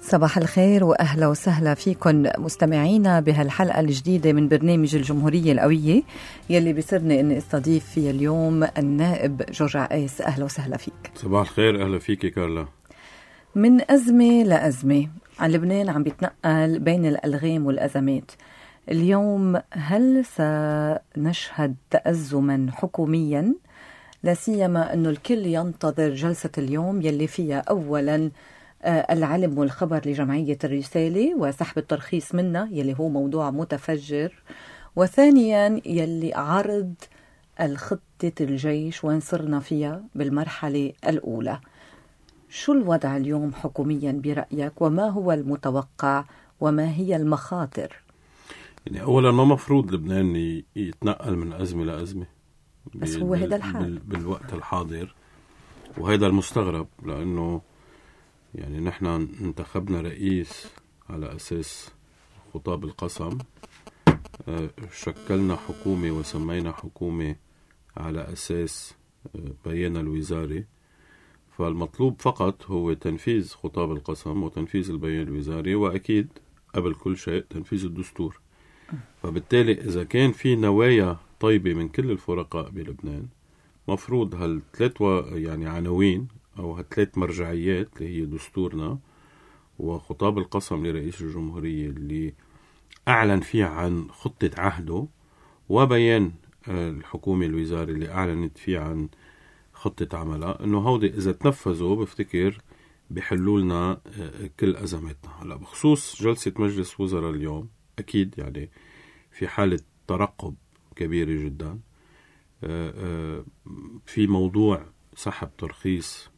صباح الخير وأهلا وسهلا فيكم مستمعينا بهالحلقة الجديدة من برنامج الجمهورية القوية يلي بيسرني أني استضيف فيها اليوم النائب جورج عقيس. أهلا وسهلا فيك. صباح الخير، أهلا فيك كارلا. من أزمة لأزمة عن لبنان عم بيتنقل بين الألغام والأزمات. اليوم هل سنشهد تأزما حكوميا؟ لا سيما أنه الكل ينتظر جلسة اليوم يلي فيها أولا العلم والخبر لجمعية الرسالة وسحب الترخيص منها يلي هو موضوع متفجر، وثانيا يلي عرض الخطة الجيش وين صرنا فيها بالمرحلة الأولى. شو الوضع اليوم حكوميا برأيك، وما هو المتوقع وما هي المخاطر؟ يعني أولا ما مفروض لبنان يتنقل من أزمة لأزمة، بس هو هذا الحال بالوقت الحاضر، وهذا المستغرب لأنه يعني نحن انتخبنا رئيس على أساس خطاب القسم، شكلنا حكومة وسمينا حكومة على أساس بيان الوزاري، فالمطلوب فقط هو تنفيذ خطاب القسم وتنفيذ البيان الوزاري، وأكيد قبل كل شيء تنفيذ الدستور. فبالتالي إذا كان في نوايا طيبة من كل الفرقاء بلبنان، مفروض هالثلاث يعني عناوين أو هالثلاث مرجعيات اللي هي دستورنا وخطاب القسم لرئيس الجمهورية اللي أعلن فيه عن خطة عهده، وبيان الحكومة الوزاري اللي أعلنت فيه عن خطة عملها، إنه هودي إذا تنفذوا بفتكر بيحلوا لنا كل أزماتنا. هلا بخصوص جلسة مجلس وزراء اليوم، أكيد يعني في حالة ترقب كبيرة جدا في موضوع سحب ترخيص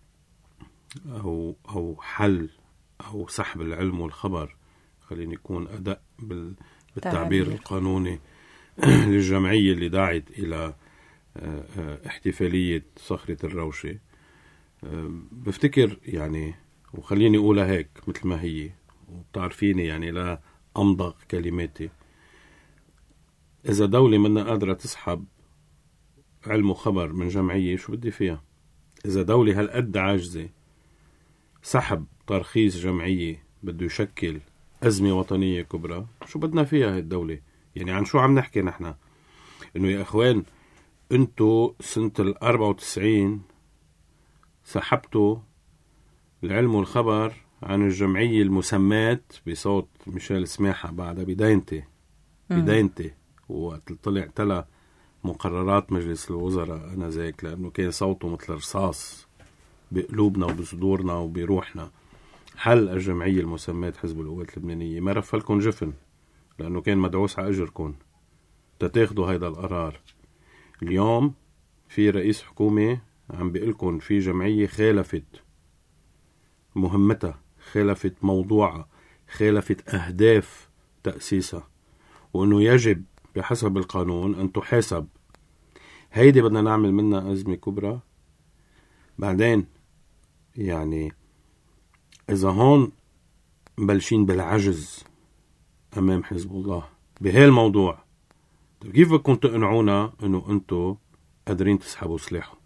أو حل أو سحب العلم والخبر، خليني يكون أداء بالتعبير القانوني للجمعية اللي دعت إلى احتفالية صخرة الروشة. بفتكر يعني، وخليني أقولها هيك مثل ما هي وبتعرفيني يعني لا أمضغ كلماتي، إذا دولة منا قادرة تسحب علم وخبر من جمعية شو بدي فيها؟ إذا دولة هالقد عاجزة سحب ترخيص جمعية بده يشكل أزمة وطنية كبرى، شو بدنا فيها هاي الدولة؟ يعني عن شو عم نحكي نحن؟ إنه يا إخوان أنتوا سنة 94 سحبتوا العلم والخبر عن الجمعية المسمات بصوت ميشيل سماحة بعد بداينتي وقت طلع تلا مقررات مجلس الوزراء أنا ذاك، لأنه كان صوته مثل رصاص بقلوبنا وبصدورنا وبروحنا. حل الجمعية المسمات حزب القوات اللبنانية، ما رفلكم جفن لأنه كان مدعوس على أجركم تتاخدوا هيدا القرار. اليوم في رئيس حكومة عم بيقلكم في جمعية خالفت مهمتها، خالفت موضوعها، خالفت أهداف تأسيسها، وأنه يجب بحسب القانون أن تحاسب. هيدي بدنا نعمل منها أزمة كبرى. بعدين يعني إذا هون مبلشين بالعجز أمام حزب الله بهالموضوع، كيف بدكم تقنعونا أنه أنتوا قادرين تسحبوا سلاحه؟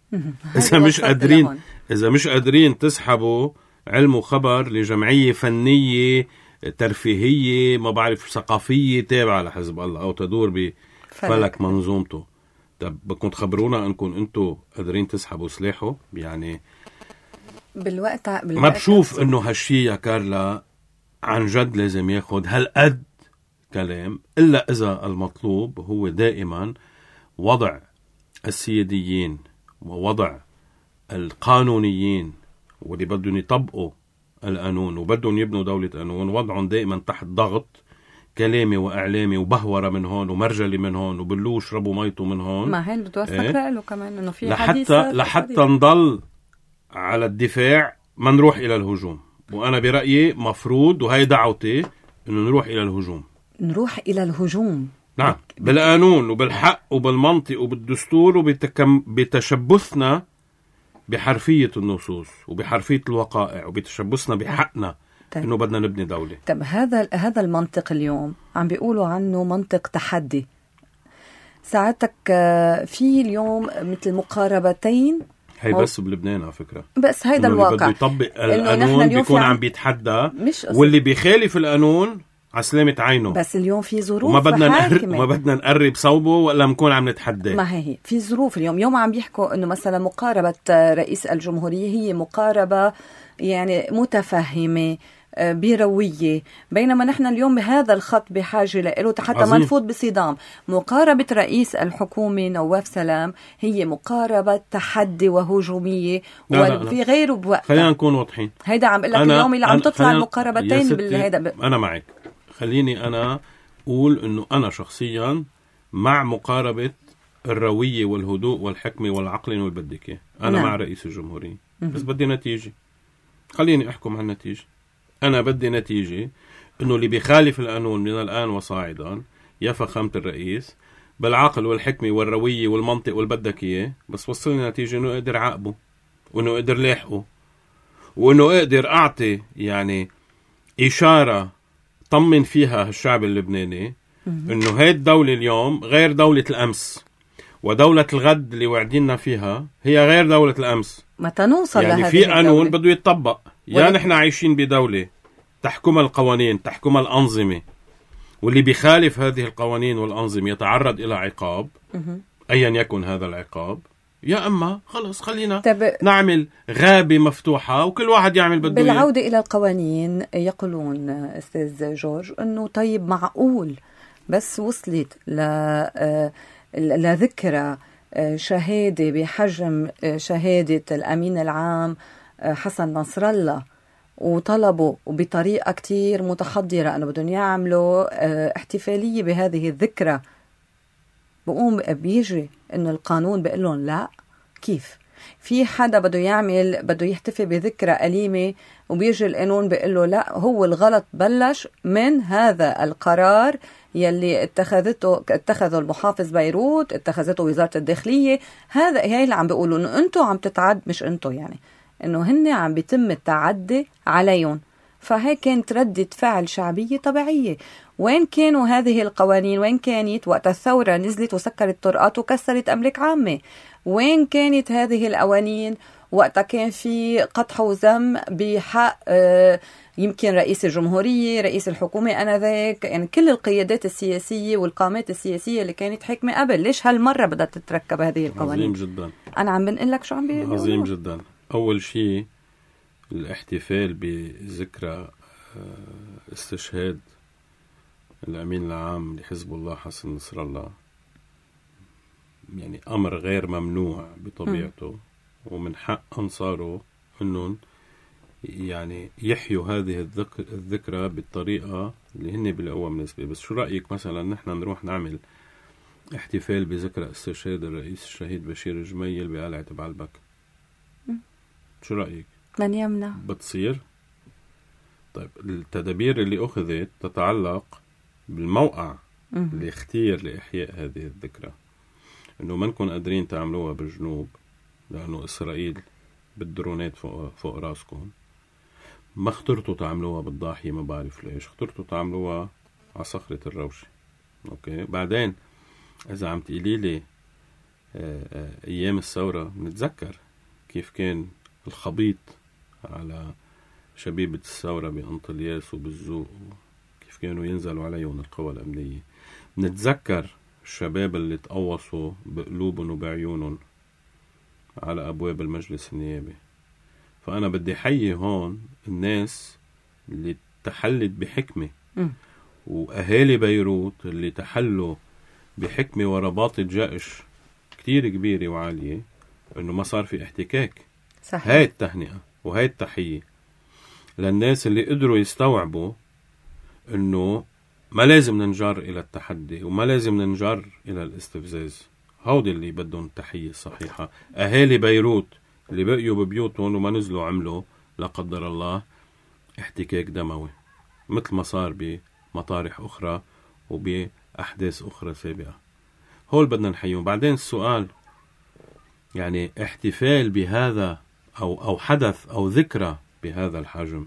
إذا مش قادرين تسحبوا علم وخبر لجمعية فنية ترفيهية ما بعرف ثقافية تابعة لحزب الله أو تدور بفلك منظومته، طب بدكم تخبرونا أنكم أنتوا قادرين تسحبوا سلاحه؟ يعني بالوقت ما بشوف أنه هالشي يا كارلا عن جد لازم ياخد هالقد كلام، إلا إذا المطلوب هو دائما وضع السياديين ووضع القانونيين واللي بدهم يطبقوا القانون وبدهم يبنوا دولة قانون، وضعهم دائما تحت ضغط كلامي وإعلامي وبهورة من هون ومرجلي من هون وبلو شربوا ميته من هون. ما هين بتوثق له كمان إنه في لحتى نضل على الدفاع، ما نروح إلى الهجوم. وأنا برأيي مفروض، وهي دعوتي، إنه نروح إلى الهجوم. نعم، بالقانون وبالحق وبالمنطق وبالدستور وبتشبثنا بحرفية النصوص وبحرفية الوقائع وبتشبثنا بحقنا. طيب. إنه بدنا نبني دولة. طب هذا المنطق اليوم عم بيقولوا عنه منطق تحدي. ساعتك في اليوم مثل مقاربتين هي بس بلبنان على فكرة، بس هيدا الواقع اللي بده يطبق القانون بيكون عم بيتحدى، واللي بيخالف القانون على سلامة عينه. بس اليوم في ظروف وما بدنا نقرب صوبه ولا نكون عم نتحدى. ما هي في ظروف. اليوم عم بيحكوا انه مثلا مقاربة رئيس الجمهورية هي مقاربة يعني متفهمة بروية، بينما نحن اليوم بهذا الخط بحاجة له حتى ما نفوت بصدام. مقاربة رئيس الحكومة نواف سلام هي مقاربة تحدي وهجومية، وفي غيره بوقت. خلينا نكون واضحين، هيدا عم قلك اليوم اللي عم تطلع المقاربتين بالهيدا أنا معك. خليني أنا أقول إنه أنا شخصيا مع مقاربة الروية والهدوء والحكمة والعقل والبدكة. أنا مع رئيس الجمهورية، بس بدي نتيجة. خليني أحكم عن النتيجة. أنا بدي نتيجة إنه اللي بيخالف القانون من الآن وصاعدا يا فخامة الرئيس بالعقل والحكمة والروية والمنطق والبدكية، بس وصلني نتيجة إنه أقدر عاقبه، وإنه أقدر لاحقه، وإنه أقدر أعطي يعني إشارة طمن فيها الشعب اللبناني إنه هاي الدولة اليوم غير دولة الأمس، ودولة الغد اللي وعدينا فيها هي غير دولة الأمس. متى نوصل يعني في قانون بده يتطبق. يا نحن عايشين بدولة تحكمها القوانين، تحكمها الأنظمة، واللي بيخالف هذه القوانين والأنظمة يتعرض إلى عقاب أيا يكن هذا العقاب، يا أما خلص خلينا نعمل غابة مفتوحة وكل واحد يعمل بده. بالعودة إلى القوانين يقولون أستاذ جورج أنه طيب معقول بس وصلت لذكرى شهادة بحجم شهادة الأمين العام حسن نصر الله، وطلبوا بطريقة كتير متحضرة أنه بدهم يعملوا احتفالية بهذه الذكرى، بقوم بيجي أنه القانون بيقول لهم لا؟ كيف؟ في حدا بده يحتفل بذكرى أليمة وبيجي القانون بيقول له لا، هو الغلط بلش من هذا القرار يلي اتخذه المحافظ بيروت، اتخذته وزارة الداخلية. هي اللي عم بيقولوا انه انتوا عم تتعد، مش انتوا يعني، انه هن عم بيتم التعدي عليهم. فهي كانت ردة فعل شعبية طبيعية. وين كانوا هذه القوانين؟ وين كانت وقت الثورة نزلت وسكرت طرقات وكسرت أملاك عامة؟ وين كانت هذه القوانين وقتها كان في قطح وذم بحق يمكن رئيس الجمهورية، رئيس الحكومة آنذاك، يعني كل القيادات السياسية والقامات السياسية اللي كانت حاكمة قبل؟ ليش هالمرة بدها تتركب هذه القوانين؟ عظيم جدا. أنا عم بنقول لك شو عم بيقولوا. عظيم جدا. أول شيء الاحتفال بذكرى استشهاد الأمين العام لحزب الله حسن نصر الله يعني أمر غير ممنوع بطبيعته، ومن حق أنصاره أنهم يعني يحيوا هذه الذكرى بالطريقة اللي هن بالقوة بالنسبة. بس شو رأيك مثلا نحن نروح نعمل احتفال بذكرى استشهاد الرئيس الشهيد بشير جميل بقلعة بعلبك؟ شو رأيك؟ من يمنع؟ بتصير. طيب التدابير اللي أخذت تتعلق بالموقع اللي اختير لإحياء هذه الذكرى، إنه ما نكون قادرين تعملوها بالجنوب لأنه إسرائيل بالدرونات فوق راسكم. ما اخترتوا تعملوها بالضاحية، ما بعرف ليش اخترتوا تعملوها على صخرة الروشة. أوكي. بعدين إذا عم تقولي لي أيام الثورة نتذكر كيف كان الخبيط على شبيبة الثورة بأنطلياس وبالزوق، كيف كانوا ينزلوا عليهم القوى الأمنية. نتذكر الشباب اللي تقوصوا بقلوبهم وبعيونهم على أبواب المجلس النيابي. فأنا بدي حيي هون الناس اللي تحلت بحكمة، وأهالي بيروت اللي تحلوا بحكمة ورباطة جأش كتير كبيرة وعالية، إنه ما صار في احتكاك. صحيح. هاي التهنئة وهاي التحية للناس اللي قدروا يستوعبوا إنه ما لازم ننجر إلى التحدي وما لازم ننجر إلى الاستفزاز. هودي اللي بدهم التحية الصحيحة. أهالي بيروت اللي بقيوا ببيوتهم وما نزلوا عملوا لا قدر الله احتكاك دموي مثل ما صار بمطارح أخرى وبأحداث أخرى سابقة. هول بدنا نحييهم. بعدين السؤال يعني احتفال بهذا أو حدث أو ذكرى بهذا الحجم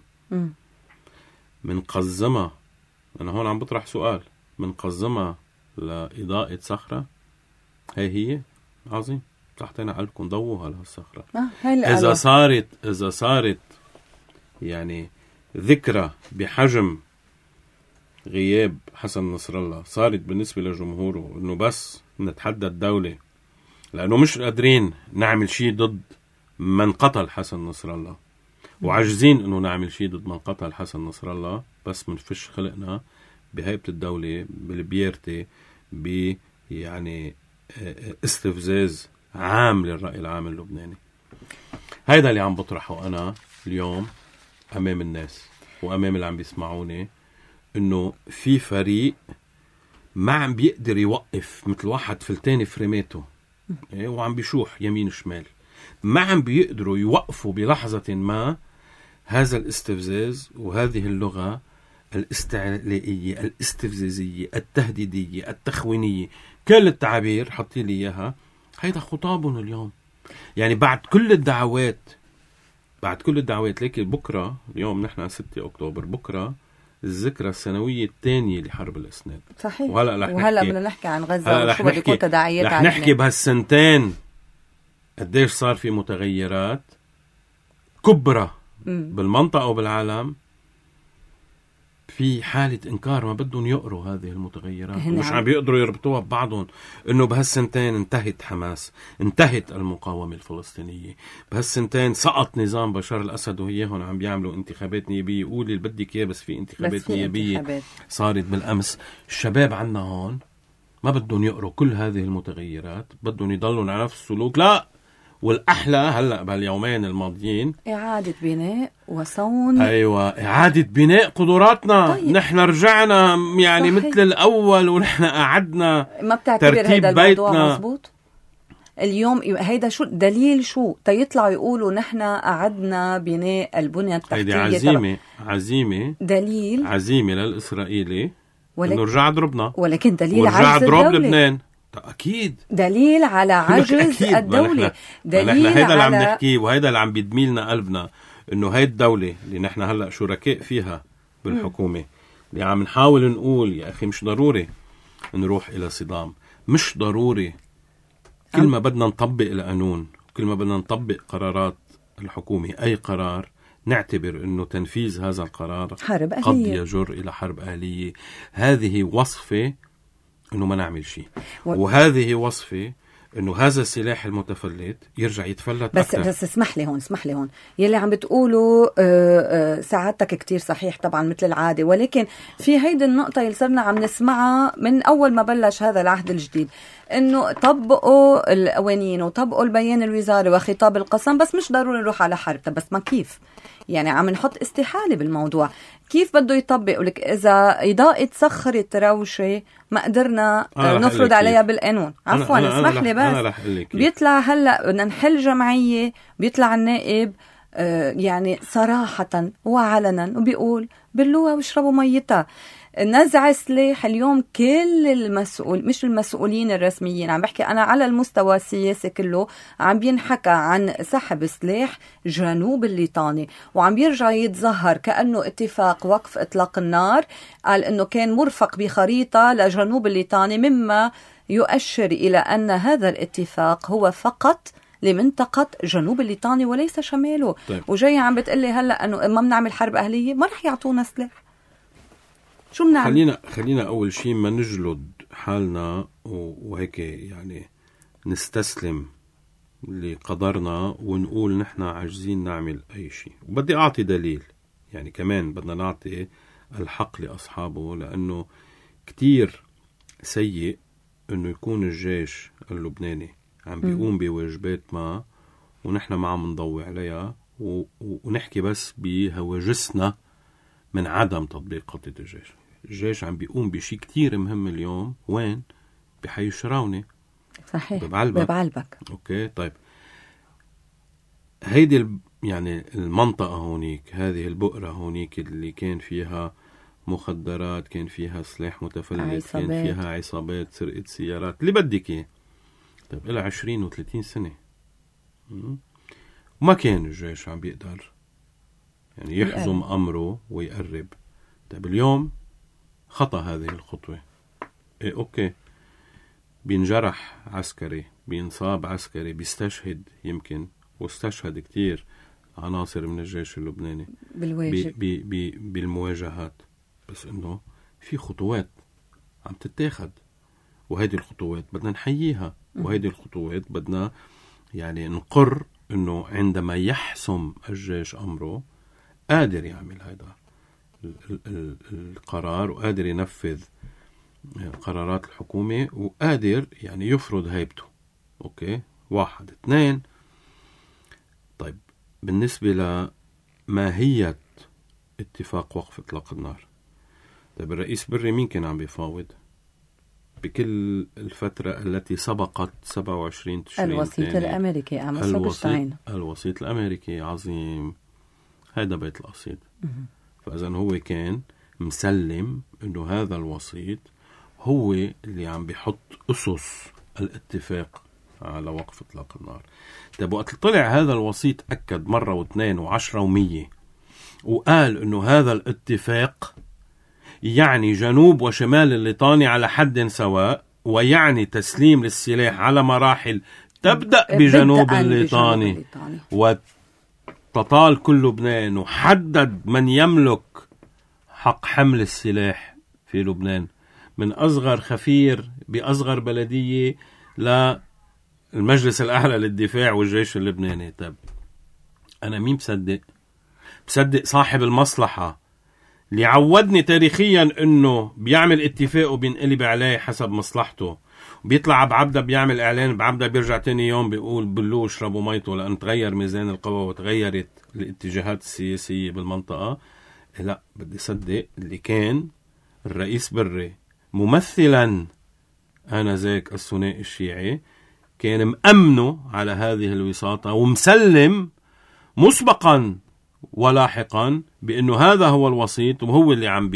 من قزمة، أنا هون عم بطرح سؤال، من قزمة لإضاءة صخرة، هي عظيم. تحطينا قلبكم ضوها لهالصخرة. إذا صارت يعني ذكرى بحجم غياب حسن نصر الله صارت بالنسبة لجمهوره إنه بس نتحدى الدولة، لأنه مش قادرين نعمل شيء ضد من قتل حسن نصر الله، وعجزين إنه نعمل شيء ضد من قتل حسن نصر الله، بس منفش خلقنا بهيبة الدولة بالبيرتي يعني استفزاز عام للرأي العام اللبناني. هيدا اللي عم بطرحه أنا اليوم أمام الناس وأمام اللي عم بيسمعوني، إنه في فريق ما عم بيقدر يوقف مثل واحد فلتاني فريماته وعم بيشوح يمين شمال، ما عم بيقدروا يوقفوا بلحظة ما هذا الاستفزاز وهذه اللغة الاستعلائية الاستفزازية التهديدية التخوينية، كل التعابير حطي لي إياها. هيدا خطابهم اليوم، يعني بعد كل الدعوات لكن بكرة اليوم نحن 6 أكتوبر، بكرة الذكرى السنوية الثانية لحرب الإسناد. صحيح. وهلأ بدنا نحكي عن غزة وشو بده يكون تداعيات علينا. رح نحكي بهالسنتين قديش صار في متغيرات كبرى بالمنطقة وبالعالم، في حالة إنكار ما بدهم يقروا هذه المتغيرات ومش عم بيقدروا يربطوها ببعضهم. إنه بهالسنتين انتهت حماس، انتهت المقاومة الفلسطينية، بهالسنتين سقط نظام بشار الأسد وهي هون عم بيعملوا انتخابات نيابية. قولي اللي بدك إياه، بس في انتخابات نيابية صارت بالأمس. الشباب عنا هون ما بدهم يقروا كل هذه المتغيرات، بدهم يضلوا على نفس السلوك. لا، والأحلى هلأ بهاليومين الماضيين إعادة بناء وصون. أيوة، إعادة بناء قدراتنا. طيب. نحن رجعنا يعني صحيح. مثل الأول، ونحن قعدنا ما بتعتبر هذا الموضوع مزبوط اليوم؟ هيدا شو دليل شو تيطلعوا يقولوا نحن قعدنا بناء البنية التحتية؟ هيدي عزيمة دليل عزيمة للإسرائيلي إنه رجع ضربنا، ولكن دليل عجز الدولة. لبنان أكيد دليل على عجز الدولة، دليل هيدا اللي عم نحكيه، وهيدا اللي عم بيدميلنا قلبنا، إنه هاي الدولة اللي نحن هلأ شركاء فيها بالحكومة، اللي عم نحاول نقول يا أخي مش ضروري نروح إلى صدام، مش ضروري كل ما بدنا نطبق القانون، كل ما بدنا نطبق قرارات الحكومة، أي قرار نعتبر أنه تنفيذ هذا القرار قد يجر إلى حرب أهلية. هذه وصفة أنه ما نعمل شيء، وهذه وصفة أنه هذا السلاح المتفلت يرجع يتفلت بس أكثر. بس اسمح لي هون يلي عم بتقولوا سعادتك كتير صحيح طبعا مثل العادة، ولكن في هيدي النقطة اللي صرنا عم نسمعها من أول ما بلش هذا العهد الجديد، إنه طبقوا القوانين وطبقوا البيان الوزاري وخطاب القسم، بس مش ضروري نروح على حرب. طب بس ما كيف؟ يعني عم نحط استحالة بالموضوع. كيف بده يطبق؟ لك إذا إضاءة صخرة روشة ما قدرنا نفرض عليها بالقانون. عفوا اسمح لي بس بيطلع هلأ بدنا نحل جمعية، بيطلع النائب يعني صراحة وعلنا وبيقول بلوها واشربوا ميتها. نزع سلاح اليوم كل مش المسؤولين الرسميين، عم بحكي أنا على المستوى السياسي كله، عم بينحكى عن سحب سلاح جنوب الليطاني، وعم بيرجع يتظهر كأنه اتفاق وقف إطلاق النار، قال أنه كان مرفق بخريطة لجنوب الليطاني، مما يؤشر إلى أن هذا الاتفاق هو فقط لمنطقة جنوب الليطاني وليس شماله. طيب. وجاي عم بتقلي هلأ أنه ما بنعمل حرب أهلية، ما رح يعطونا سلاح. شو بنعمل؟ خلينا أول شيء ما نجلد حالنا وهيك يعني نستسلم لقدرنا ونقول نحن عاجزين نعمل أي شيء. وبدي أعطي دليل، يعني كمان بدنا نعطي الحق لأصحابه، لأنه كتير سيء أنه يكون الجيش اللبناني عم بيقوم بواجبات ما ونحن ما عم نضوي عليها ونحكي بس بهواجسنا من عدم تطبيق خطة الجيش. الجيش عم بيقوم بشيء كتير مهم اليوم. وين؟ بحي الشراونة. صحيح، ببعلبك. أوكي، طيب هيدي يعني المنطقة هونيك، هذه البؤرة هونيك اللي كان فيها مخدرات، كان فيها سلاح متفلت، كان فيها عصابات، سرقة سيارات، اللي بدك اياه. طيب إلى 20 و30 سنة وما كان الجيش عم بيقدر يعني يحزم أمره ويقرب. طيب اليوم خطأ هذه الخطوة. إيه أوكي، بينجرح عسكري، بينصاب عسكري، بيستشهد يمكن، واستشهد كتير عناصر من الجيش اللبناني بالمواجهات، بس إنه في خطوات عم تتاخد، وهذه الخطوات بدنا نحييها، وهذه الخطوات بدنا يعني نقر إنه عندما يحسم الجيش أمره قادر يعمل هذا القرار، وقادر ينفذ قرارات الحكومة، وقادر يعني يفرض هيبته. أوكي، 1 2. طيب بالنسبة لماهية اتفاق وقف إطلاق النار، طيب الرئيس بري مين كان عم بيفاوض بكل الفترة التي سبقت 27 تشرين؟ الوسيط الأمريكي الوسيط الأمريكي. عظيم، هذا بيت القصيد. فإذا هو كان مسلم إنه هذا الوسيط هو اللي عم بيحط أسس الاتفاق على وقف إطلاق النار. طيب وقت طلع هذا الوسيط أكد مرة واثنين وعشرة ومية، وقال إنه هذا الاتفاق يعني جنوب وشمال الليطاني على حد سواء، ويعني تسليم للسلاح على مراحل تبدأ بجنوب الليطاني وتطال كل لبنان، وحدد من يملك حق حمل السلاح في لبنان من أصغر خفير بأصغر بلدية للمجلس الأعلى للدفاع والجيش اللبناني. طب أنا مين بصدق صاحب المصلحة اللي عودني تاريخيا انه بيعمل اتفاق وبينقلب عليه حسب مصلحته، وبيطلع بعبده بيعمل اعلان بعبده، بيرجع تاني يوم بيقول بلوا اشربوا ميته لان تغير ميزان القوى وتغيرت الاتجاهات السياسية بالمنطقة. لا، بدي صدق اللي كان الرئيس بري ممثلا آنذاك الثنائي الشيعي كان مأمنه على هذه الوساطة ومسلم مسبقا ولاحقا بأنه هذا هو الوسيط، وهو اللي عم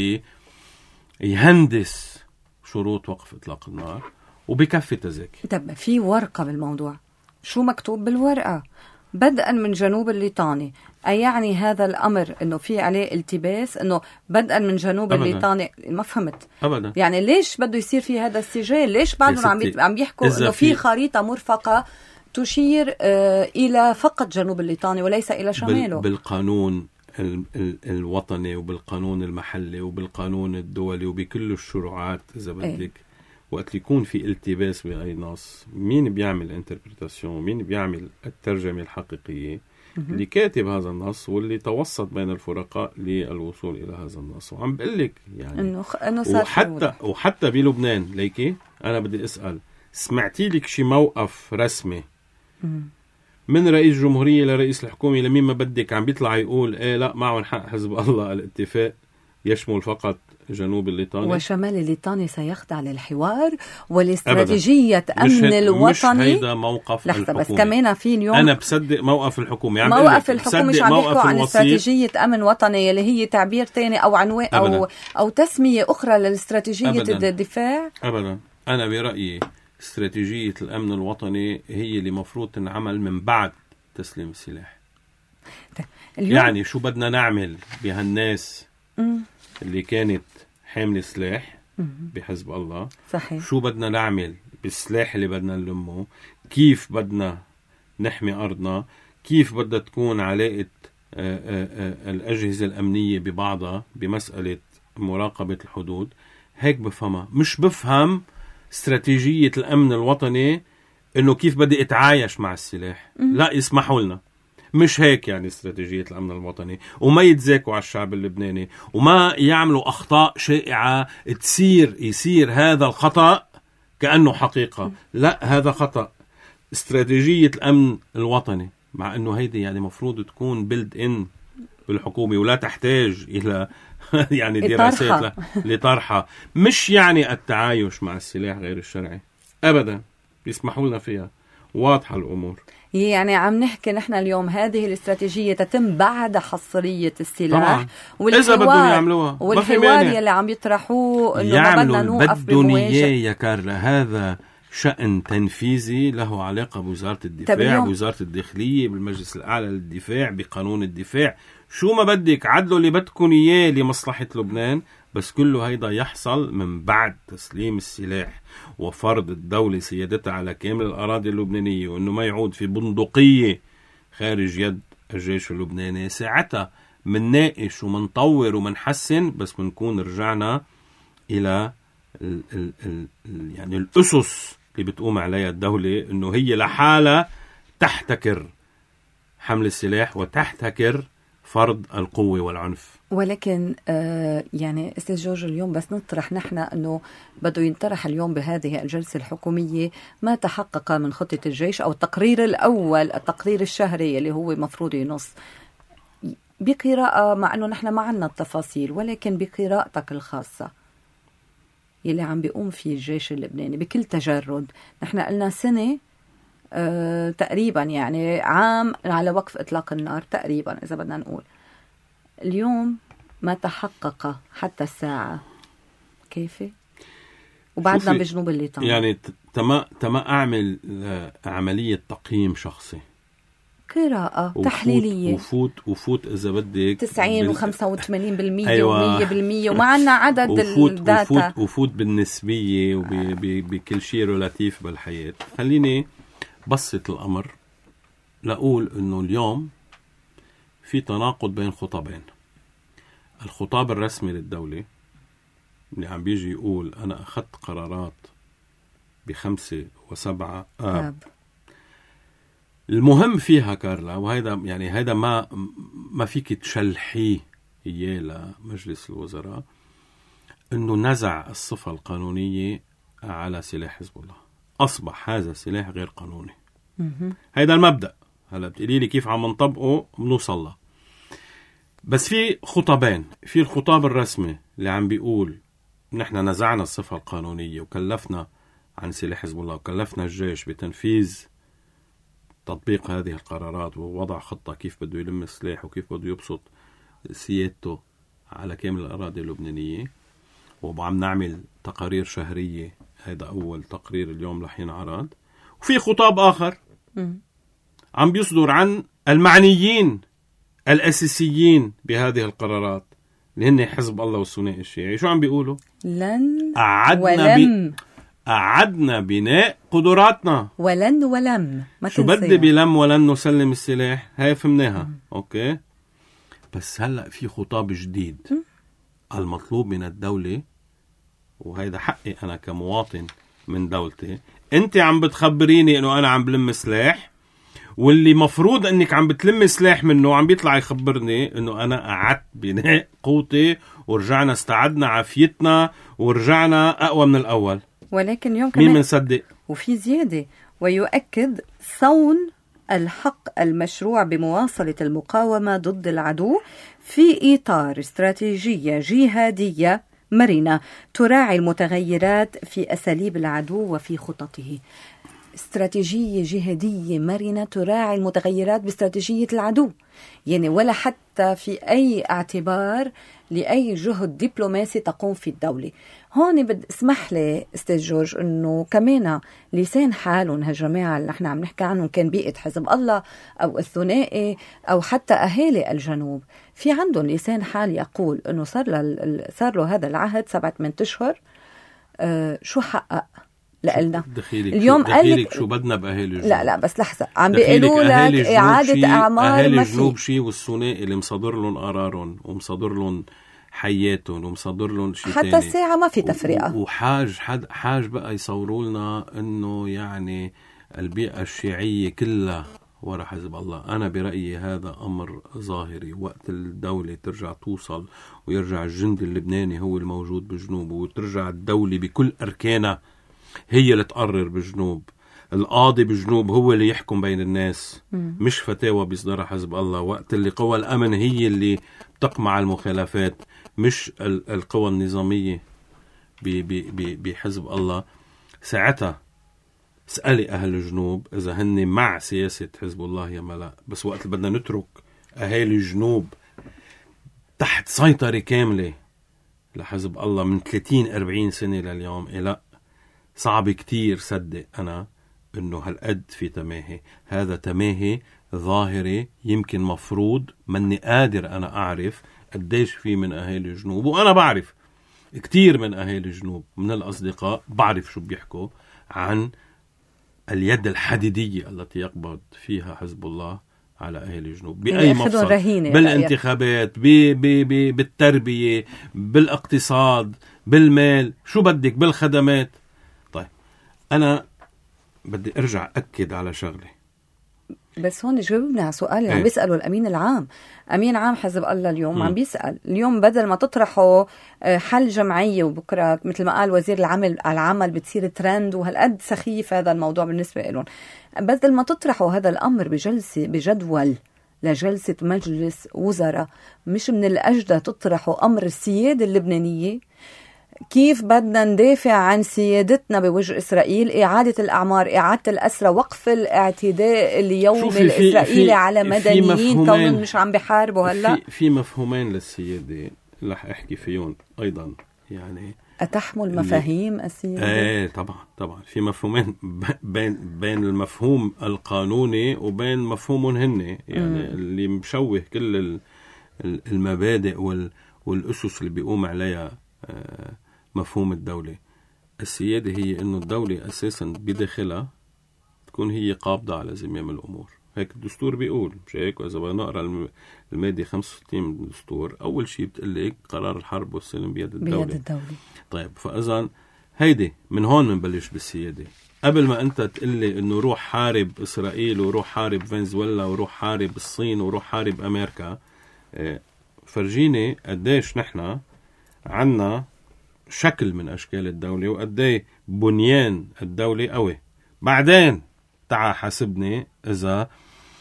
يهندس شروط وقف إطلاق النار وبكفي تذاكر. طب في ورقة بالموضوع، شو مكتوب بالورقة؟ بدءا من جنوب الليطاني، أي يعني هذا الأمر أنه في عليه التباس، أنه بدءا من جنوب الليطاني؟ ما فهمت أبدا. يعني ليش بده يصير في هذا السجال؟ ليش بعدهم عم بيحكوا أنه في خريطة مرفقة تشير إلى فقط جنوب الليطاني وليس إلى شماله؟ بالقانون الوطني وبالقانون المحلي وبالقانون الدولي وبكل الشروعات إذا بدك وقت يكون في التباس بأي نص، مين بيعمل انتربريتاسيون، مين بيعمل الترجمة الحقيقية؟ اللي كاتب هذا النص واللي توسط بين الفرقاء للوصول إلى هذا النص. وعم بقلك يعني إنه صار وحتى بلبنان ليكي أنا بدي أسأل، سمعتي لك شي موقف رسمي من رئيس جمهورية لرئيس الحكومة لمين ما بدك عم بيطلع يقول لا معهم حق حزب الله، الاتفاق يشمل فقط جنوب الليطاني وشمال الليطاني سيخضع للحوار والاستراتيجية أمن الوطني؟ مش هيدا موقف الحكومة. بس كمان في اليوم أنا بصدق موقف الحكومة، يعني موقف الحكومة مش عم يحكوا عن استراتيجية أمن وطني اللي هي تعبير تاني أو عنوان أو تسمية أخرى للاستراتيجية الدفاع. أبدا. أنا برأيي استراتيجية الأمن الوطني هي اللي مفروض تنعمل من بعد تسليم السلاح. يعني شو بدنا نعمل بهالناس اللي كانت حامل سلاح بحزب الله؟ صحيح. شو بدنا نعمل بالسلاح اللي بدنا نلمه؟ كيف بدنا نحمي أرضنا؟ كيف بدها تكون علاقة الأجهزة الأمنية ببعضها بمسألة مراقبة الحدود؟ هيك بفهمها. مش بفهم استراتيجية الأمن الوطني إنه كيف بدي أتعايش مع السلاح. لا، يسمحوا لنا. مش هيك يعني استراتيجية الأمن الوطني، وما يتزاكوا على الشعب اللبناني وما يعملوا أخطاء شائعة يصير هذا الخطأ كأنه حقيقة. لا، هذا خطأ. استراتيجية الأمن الوطني مع أنه هيدي يعني مفروض تكون بيلد إن بالحكومة ولا تحتاج إلى يعني دراسات لطرحها. مش يعني التعايش مع السلاح غير الشرعي أبدا، يسمحوا لنا فيها. واضحة الأمور. يعني عم نحكي نحن اليوم هذه الاستراتيجية تتم بعد حصرية السلاح والحوار يلي عم يطرحوه إنه ما بدنا نوقف بمواجهة. يا كارلا، هذا شأن تنفيذي له علاقة بوزارة الدفاع، بوزارة الداخلية، بالمجلس الأعلى للدفاع، بقانون الدفاع. شو ما بدك عدلوا اللي بدكم إياه لمصلحة لبنان، بس كله هيدا يحصل من بعد تسليم السلاح وفرض الدولة سيادتها على كامل الأراضي اللبنانية، وإنه ما يعود في بندقية خارج يد الجيش اللبناني. ساعتها منناقش ومنطور ومنحسن، بس منكون رجعنا إلى يعني الأسس اللي بتقوم عليها الدولة، إنه هي لحالها تحتكر حمل السلاح وتحتكر فرض القوة والعنف. ولكن يعني أستاذ جورج، اليوم بس نطرح نحن أنه بده ينطرح اليوم بهذه الجلسة الحكومية ما تحقق من خطة الجيش أو التقرير الأول، التقرير الشهري اللي هو مفروض ينص بقراءة، مع أنه نحن ما عنا التفاصيل، ولكن بقراءتك الخاصة يلي عم بيقوم فيه الجيش اللبناني بكل تجرد. نحن قلنا سنة تقريبا، يعني عام على وقف إطلاق النار تقريبا إذا بدنا نقول. اليوم ما تحقق حتى الساعة كيف؟ وبعدنا بجنوب الليطان. يعني تما أعمل عملية تقييم شخصي، قراءة تحليلية، وفوت إذا بدك 90 و85% أيوة. و100%، وما عنا عدد الداتا، وفوت بالنسبية وبكل شيء ريلاتيف بالحياة. خليني بسط الأمر لأقول إنه اليوم في تناقض بين خطابين. الخطاب الرسمي للدولة اللي عم بيجي يقول أنا أخذت قرارات ب5 و7 آب. المهم فيها كارلا، وهذا يعني هذا ما فيك تشلحيه إياه لمجلس الوزراء، إنه نزع الصفة القانونية على سلاح حزب الله. أصبح هذا السلاح غير قانوني. هذا المبدأ. هلا بتقولي لي كيف عم نطبقه؟ بنوصل له. بس في خطابين. في الخطاب الرسمي اللي عم بيقول نحن نزعنا الصفة القانونية وكلفنا عن سلاح حزب الله وكلفنا الجيش بتنفيذ تطبيق هذه القرارات ووضع خطة كيف بده يلم السلاح وكيف بده يبسط سيادته على كامل الأراضي اللبنانية، وعم نعمل تقارير شهرية. هذا أول تقرير اليوم رح ينعرض. وفي خطاب آخر عم بيصدر عن المعنيين الأساسيين بهذه القرارات اللي هن حزب الله والثنائي الشيعي. شو عم بيقولوا؟ لن أعدنا بناء قدراتنا. ولم ما شو بدي بلم ولن نسلم السلاح؟ هاي فهمناها. أوكي. بس هلأ في خطاب جديد. المطلوب من الدولة، وهذا حقي أنا كمواطن من دولتي، أنت عم بتخبريني أنه أنا عم بلم سلاح، واللي مفروض أنك عم بتلم سلاح منه عم بيطلع يخبرني أنه أنا أعدت بناء قوتي ورجعنا استعدنا عافيتنا ورجعنا أقوى من الأول. ولكن اليوم كمان مين منصدق؟ وفي زيادة، ويؤكد صون الحق المشروع بمواصلة المقاومة ضد العدو في إطار استراتيجية جهادية مرنة تراعي المتغيرات في أساليب العدو وفي خططه. استراتيجية جهادية مرنة تراعي المتغيرات باستراتيجية العدو، يعني ولا حتى في أي اعتبار لأي جهد دبلوماسي تقوم في الدولة. هون اسمح لي أستاذ جورج أنه كمان لسان حالهم هالجماعة اللي احنا عم نحكي عنهم، كان بيئة حزب الله أو الثنائي أو حتى أهالي الجنوب، في عندهم لسان حال يقول أنه صار له هذا العهد 7-8 أشهر. شو حقق لقلنا اليوم؟ قال لك شو بدنا بأهالي الجنوب؟ لا بس لحظة، عم بيقولوا لك إعادة أعمار أهالي الجنوب شيء، والثنائي اللي مصدر لهم قرارهم ومصدر لهم حياتهم ومصدر لهم شيء حتى تاني. الساعة ما في تفرقة. وحاج بقى يصوروا لنا إنه يعني البيئة الشيعية كلها ورا حزب الله. أنا برأيي هذا أمر ظاهري. وقت الدولة ترجع توصل ويرجع الجند اللبناني هو الموجود بالجنوب، وترجع الدولة بكل أركانها هي اللي تقرر بالجنوب، القاضي بالجنوب هو اللي يحكم بين الناس، مش فتاوى بيصدرها حزب الله. وقت اللي قوى الأمن هي اللي تقمع المخالفات، مش القوى النظامية بحزب الله. ساعتها اسألي أهل الجنوب إذا هن مع سياسة حزب الله يا ملا. بس وقت اللي بدنا نترك أهالي الجنوب تحت سيطرة كاملة لحزب الله من 30-40 سنة لليوم، لا صعب كتير صدق أنا إنه هالقد في تماهي. هذا تماهي ظاهري. يمكن مفروض مني قادر أنا أعرف قديش في من أهالي الجنوب، وأنا بعرف كتير من أهالي الجنوب من الأصدقاء بعرف شو بيحكوا عن اليد الحديدية التي يقبض فيها حزب الله على أهالي الجنوب بأي مفصل، بالانتخابات، بالتربية، بالاقتصاد، بالمال، شو بدك، بالخدمات. طيب أنا بدي أرجع أكد على شغلة، بس هون جاوبنا على سؤال اللي عم بيسأله الأمين العام. أمين عام حزب الله اليوم عم بيسأل، اليوم بدل ما تطرحوا حل جمعية وبكرة مثل ما قال وزير العمل بتصير ترند وهالقد سخيف هذا الموضوع بالنسبة لهم، بدل ما تطرحوا هذا الأمر بجدول لجلسة مجلس وزراء، مش من الأجدى تطرحوا أمر السيادة اللبنانية؟ كيف بدنا ندافع عن سيادتنا بوجه إسرائيل؟ إعادة الأعمار، إعادة الأسرى، وقف الاعتداء اليوم الإسرائيلي على مدنيين كونهم مش عم بيحاربوا هلا. في مفهومين للسيادة رح أحكي فيهم أيضا، يعني أتحمل مفاهيم السيادة؟ طبعا في مفهومين بين المفهوم القانوني وبين مفهومهم هن، يعني اللي مشوه كل المبادئ والأسس اللي بيقوم عليها مفهوم الدولة. السيادة هي إنه الدولة أساساً بداخلها تكون هي قابضة على زمام الأمور، هيك الدستور بيقول، مش هيك؟ وإذا بنقرأ المادة 65 من الدستور أول شيء بتقلك قرار الحرب والسلم بيد الدولة. طيب فإذا هيدي من هون منبلش بالسيادة، قبل ما أنت تقلي إنه روح حارب إسرائيل وروح حارب فنزويلا وروح حارب الصين وروح حارب أمريكا، فرجيني قديش نحنا عنا شكل من أشكال الدولة وقديه بنيان الدولة قوي. بعدين تعا حاسبني إذا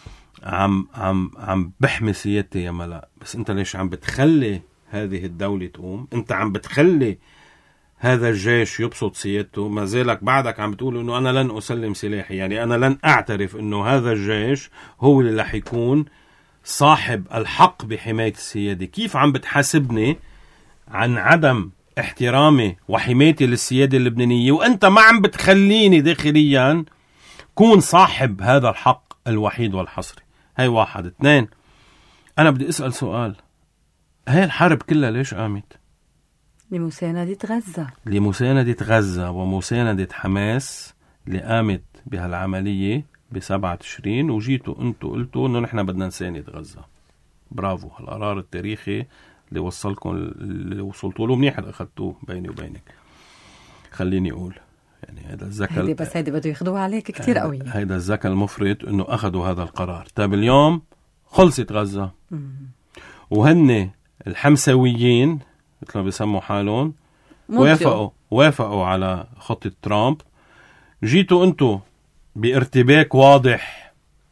عم بحمي سيادتي يا ملا، بس أنت ليش عم بتخلي هذه الدولة تقوم؟ أنت عم بتخلي هذا الجيش يبسط سيادته، ما زالك بعدك عم بتقول إنه أنا لن أسلم سلاحي، يعني أنا لن أعترف إنه هذا الجيش هو اللي رح يكون صاحب الحق بحماية السيادة. كيف عم بتحاسبني عن عدم احترامي وحمايتي للسيادة اللبنانية وأنت ما عم بتخليني داخليا كون صاحب هذا الحق الوحيد والحصري؟ هاي واحد. اثنين، أنا بدي أسأل سؤال، هاي الحرب كلها ليش قامت؟ لمساندة غزة ومساندة حماس اللي قامت بهالعملية ب7 تشرين، وجيتوا أنتوا قلتوا إنه نحن بدنا نساند غزة. برافو، هالقرار التاريخي اللي وصلكم، اللي وصلتوا له منيح اللي أخذتوه بيني وبينك. خليني أقول يعني هذا الذكاء، بس هيدا بده ياخذوها عليك كتير قوي، هذا الذكاء المفرط إنه أخذوا هذا القرار. طيب اليوم خلصت غزة وهن الحمسويين مثل ما بيسموا حالهم وافقوا على خطة ترامب. جيتوا أنتوا بارتباك واضح،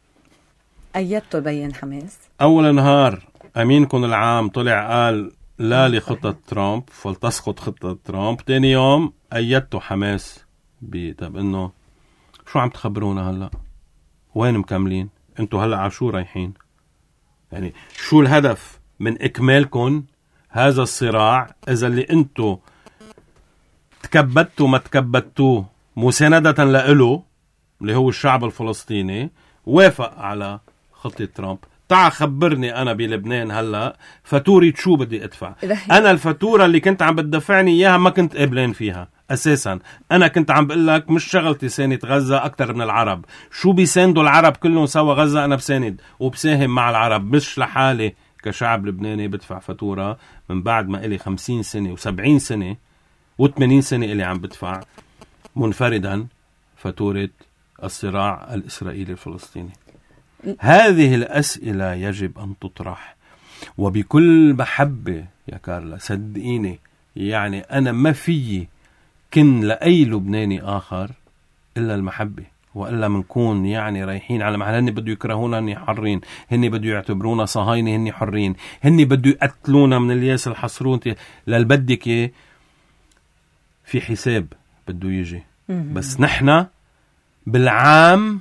أيدتوا بين حماس. أول نهار أمينكم العام طلع قال لا لخطة ترامب فلتسقط خطة ترامب، تاني يوم أيدتوا حماس. طب إنه شو عم تخبرونا هلأ؟ وين مكملين؟ أنتوا هلأ عشو رايحين؟ يعني شو الهدف من إكمالكم هذا الصراع إذا اللي أنتوا تكبدتوا ما تكبدتوه مساندة لإله اللي هو الشعب الفلسطيني وافق على خطة ترامب؟ تعا خبرني أنا بلبنان هلأ فاتورة شو بدي أدفع؟ أنا الفاتورة اللي كنت عم بتدفعني إياها ما كنت قبلان فيها أساسا. أنا كنت عم بقول لك مش شغلتي ساند غزة أكتر من العرب، شو بيساندوا العرب كلهم سوا غزة، أنا بساند وبساهم مع العرب، مش لحالي كشعب لبناني بدفع فاتورة من بعد ما إلي 50 سنة و70 سنة و80 سنة إلي عم بدفع منفردا فاتورة الصراع الإسرائيلي الفلسطيني. هذه الأسئلة يجب أن تطرح وبكل محبة يا كارلا، صدقيني. يعني أنا ما في كن لأي لبناني آخر إلا المحبة، وإلا منكون يعني رايحين على محل هني بده يكرهونا هني حرين، هني بده يعتبرونا صهاينة هني حرين، هني بده يقتلونا من الياس الحصرون للبدك في حساب بده يجي. بس نحنا بالعام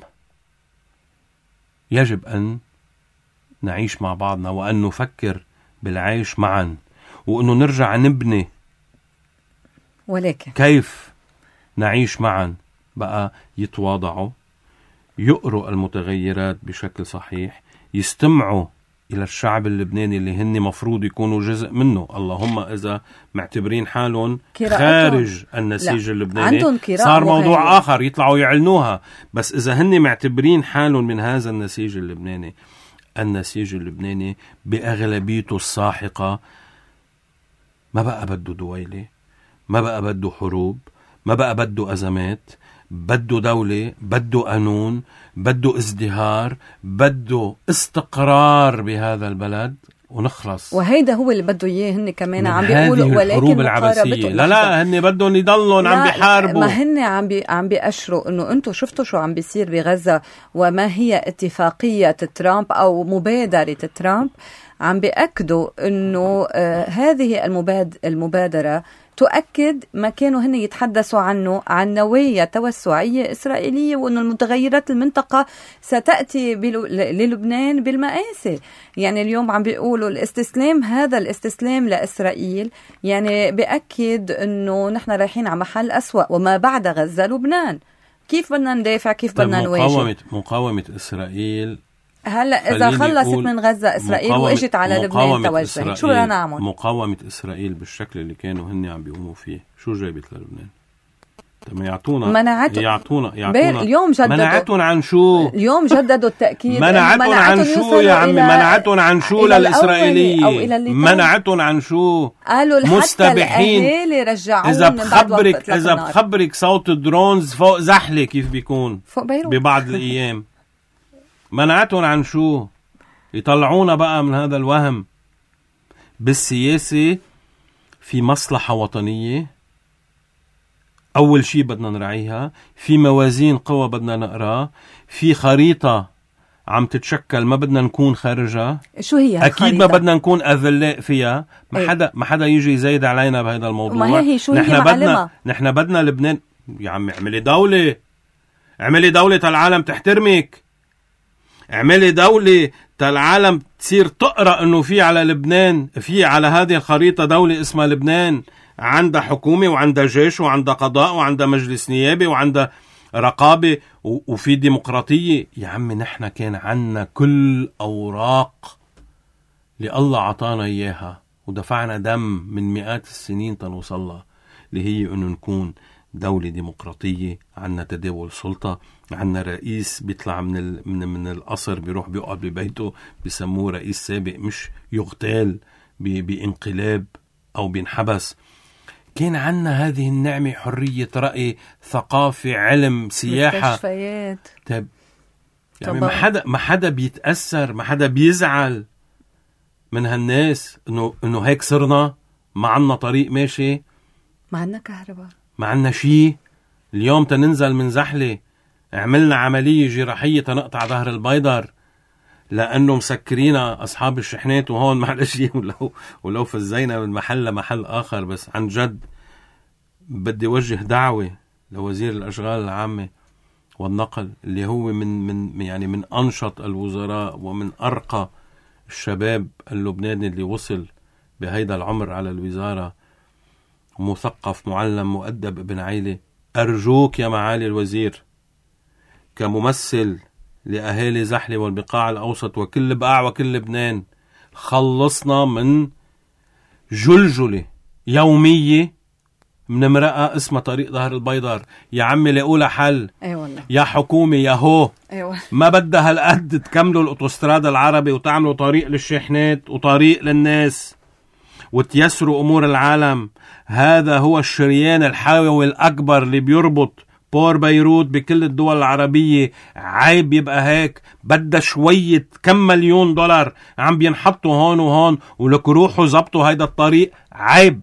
يجب أن نعيش مع بعضنا وأن نفكر بالعيش معا وأنه نرجع نبني، ولكن كيف نعيش معا. بقى يتواضعوا، يقروا المتغيرات بشكل صحيح، يستمعوا إلى الشعب اللبناني اللي هن مفروض يكونوا جزء منه. اللهم إذا معتبرين حالهم خارج النسيج اللبناني صار موضوع آخر يطلعوا يعلنوها، بس إذا هن معتبرين حالهم من هذا النسيج اللبناني، النسيج اللبناني بأغلبيته الساحقة ما بقى بده دويلة، ما بقى بده حروب، ما بقى بده أزمات، بده دولة، بده قانون، بده ازدهار، بده استقرار بهذا البلد ونخلص. وهيدا هو اللي بده اياه هن كمان عم بيقولوا، ولكن العباسية لا هن بدهم يضلون عم بيحاربوا. ما هن عم بيأشروا انه انتم شفتوا شو عم بيصير بغزة وما هي اتفاقية ترامب او مبادرة ترامب. عم بيأكدوا انه هذه المبادرة تؤكد ما كانوا هن يتحدثوا عنه، عن نوايا توسعية إسرائيلية، وأن المتغيرات المنطقة ستأتي للبنان بالمآسي. يعني اليوم عم بيقولوا الاستسلام، هذا الاستسلام لإسرائيل يعني بأكد أنه نحن رايحين على محل أسوأ، وما بعد غزة لبنان. كيف بدنا ندافع؟ كيف بدنا نواجه؟ مقاومة إسرائيل هلا إذا خلصت من غزة إسرائيل وإجت على لبنان توجهت، شو بدنا نعمل؟ مقاومة إسرائيل بالشكل اللي كانوا هن عم بيقوموا فيه شو جايبت للبنان؟ طب يعطونا اليوم جددوا. منعتهم عن شو؟ اليوم جددوا التأكيد. منعتهم عن شو يا عمي؟ منعتهم عن شو للإسرائيليين؟ منعتهم عن شو؟ قالوا مستبيحين. الأهالي رجعوهم. إذا بخبرك صوت الدرونز فوق زحلة كيف بيكون فوق بيروت ببعض الأيام. منعتهم عن شو؟ يطلعونا بقى من هذا الوهم. بالسياسة في مصلحة وطنية أول شيء بدنا نراعيها، في موازين قوى بدنا نقرأ، في خريطة عم تتشكل ما بدنا نكون خارجها. شو هي أكيد الخريطة؟ ما بدنا نكون أذلاء فيها. ما حدا يجي يزايد علينا بهذا الموضوع. ما هي شو هي نحن بدنا لبنان. يا عمي اعملي دولة العالم تحترمك، اعملي دولة العالم تصير تقرأ انه في على لبنان، في على هذه الخريطة دولة اسمها لبنان، عندها حكومة وعندها جيش وعندها قضاء وعندها مجلس نيابي وعندها رقابة وفي ديمقراطية. يا عمي نحن كان عنا كل أوراق اللي الله عطانا إياها ودفعنا دم من مئات السنين تنوصلها، اللي هي انه نكون دولة ديمقراطية، عنا تداول سلطة، عنا رئيس بيطلع من القصر بيروح بيقعد ببيته بيسموه رئيس سابق، مش يغتال بانقلاب أو بينحبس. كان عنا هذه النعمة، حرية رأي، ثقافة، علم، سياحة، مستشفيات. طيب يعني ما حدا بيتأثر، ما حدا بيزعل من هالناس انه هيك صرنا، ما عنا طريق ماشي، ما عنا كهرباء، ما عنا شيء. اليوم تننزل من زحلة عملنا عملية جراحية تنقطع ظهر البيضر لأنه مسكرينا أصحاب الشحنات، وهون معلش ولو فزينا من محل لمحل آخر. بس عن جد بدي وجه دعوة لوزير الأشغال العامة والنقل اللي هو من أنشط الوزراء ومن أرقى الشباب اللبناني اللي وصل بهيدا العمر على الوزارة، مثقف معلم مؤدب ابن عيلة. أرجوك يا معالي الوزير كممثل لأهالي زحلة والبقاع الأوسط وكل بقاع وكل لبنان، خلصنا من جلجلة يومية من امرأة اسمها طريق ظهر البيضار. يا عمي لقولها حل. والله. يا حكومة يا هو. ما بدها هالقد تكملوا الأوتوستراد العربي وتعملوا طريق للشحنات وطريق للناس وتيسروا أمور العالم. هذا هو الشريان الحيوي الأكبر اللي بيربط بور بيروت بكل الدول العربية. عيب يبقى هيك. بدها شوية كم مليون دولار عم بينحطوا هون وهون ولك روحوا زبطوا هيدا الطريق. عيب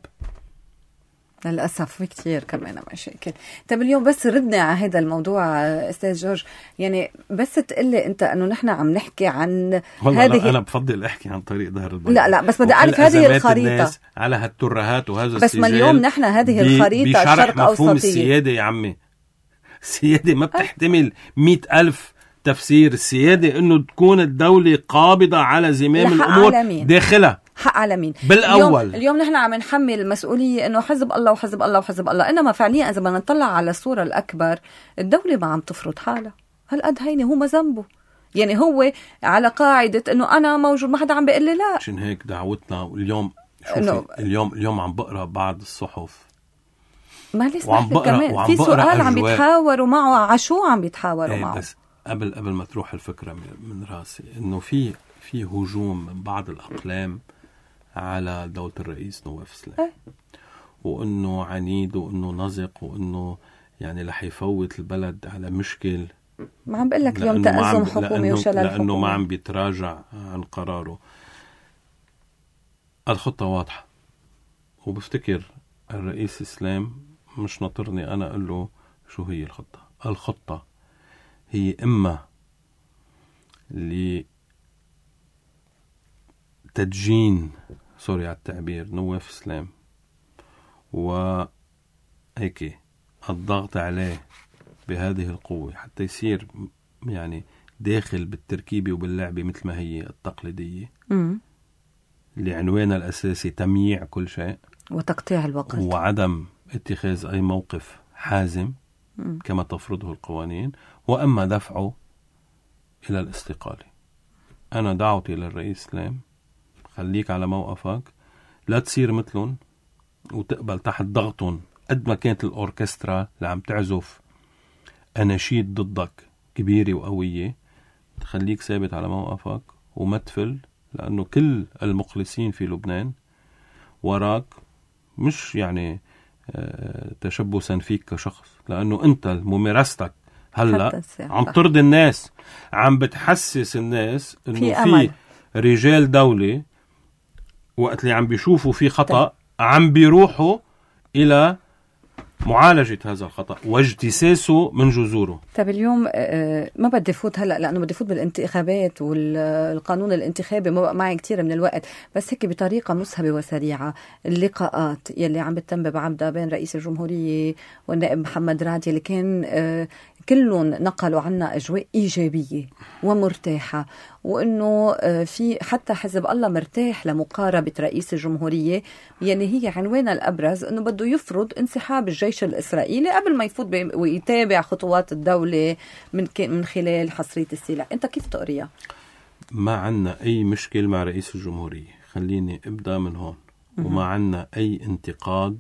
للأسف في كتير كمان مشاكل. طب اليوم بس ردنا على هذا الموضوع أستاذ جورج، يعني بس تقلي أنت أنه نحن عم نحكي عن هذه. أنا بفضل أحكي عن طريق ظهر البيض. لا بس بدي أعرف هذه الخريطة على هالترهات وهذا بس ما اليوم نحن هذه الخريطة الشرق أوسطية. السيادة يا عمي، السيادة ما بتحتمل 100,000 تفسير. السيادة أنه تكون الدولة قابضة على زمام الأمور داخلها. حق على مين؟ بالأول اليوم نحن عم نحمل المسؤولية إنه حزب الله وحزب الله وحزب الله، إنما فعليا إذا بدنا نطلع على الصورة الأكبر الدولة ما عم تفرض حالها. هالقد هيني هو ما ذنبه. يعني هو على قاعدة انه انا موجود، ما حدا عم بيقول لي لا. عشان هيك دعوتنا اليوم. شوفي اليوم عم بقرا بعض الصحف، ما لسه كمان في سؤال عم بيتحاوروا معه، عشو عم بيتحاوروا معه. بس قبل ما تروح الفكرة من راسي، انه في هجوم من بعض الأقلام على دولة الرئيس نواف سلام، وانه عنيد وانه نزق وانه يعني رح يفوت البلد على مشكل. ما عم بقول لك اليوم تأزم حكومي وشلل حكومي، لأنه ما عم بيتراجع عن قراره. الخطة واضحة، وبفتكر الرئيس سلام مش ناطرني أنا أقول له شو هي الخطة. الخطة هي إما لتدجين، سوري على التعبير، نواف سلام، وهيك الضغط عليه بهذه القوة حتى يصير يعني داخل بالتركيبة وباللعبة مثل ما هي التقليدية، اللي عنوانها الأساسي تمييع كل شيء وتقطيع الوقت وعدم اتخاذ أي موقف حازم كما تفرضه القوانين، وأما دفعه إلى الاستقالة. أنا دعوتي للرئيس سلام، خليك على موقفك، لا تصير مثلهم وتقبل تحت ضغطهم قد ما كانت الأوركسترا اللي عم تعزف أناشيد ضدك كبيرة وقوية. تخليك ثابت على موقفك وما تفل، لأنه كل المخلصين في لبنان وراك، مش يعني تشبثا فيك كشخص، لأنه أنت ممارستك هلأ عم ترضي الناس، عم بتحسس الناس أنه في رجال دولة وقت اللي عم بيشوفوا في خطأ عم بيروحوا إلى معالجة هذا الخطأ واجتساسه من جذوره. طب اليوم ما بدي فوت هلأ لأنه بدي فوت بالانتخابات والقانون الانتخابي، ما بقى معي كتير من الوقت، بس هيك بطريقة مسهبة وسريعة. اللقاءات يلي عم بتتم بعبدة بين رئيس الجمهورية والنائب محمد رادي اللي كان كلهم نقلوا عنا أجواء إيجابية ومرتاحة، وإنه في حتى حزب الله مرتاح لمقاربة رئيس الجمهورية، يعني هي عنوانها الأبرز إنه بده يفرض انسحاب الجيش الإسرائيلي قبل ما يفوت ويتابع خطوات الدولة من خلال حصرية السلاح. أنت كيف تقريها؟ ما عنا أي مشكل مع رئيس الجمهورية، خليني أبدأ من هون. وما عنا أي انتقاد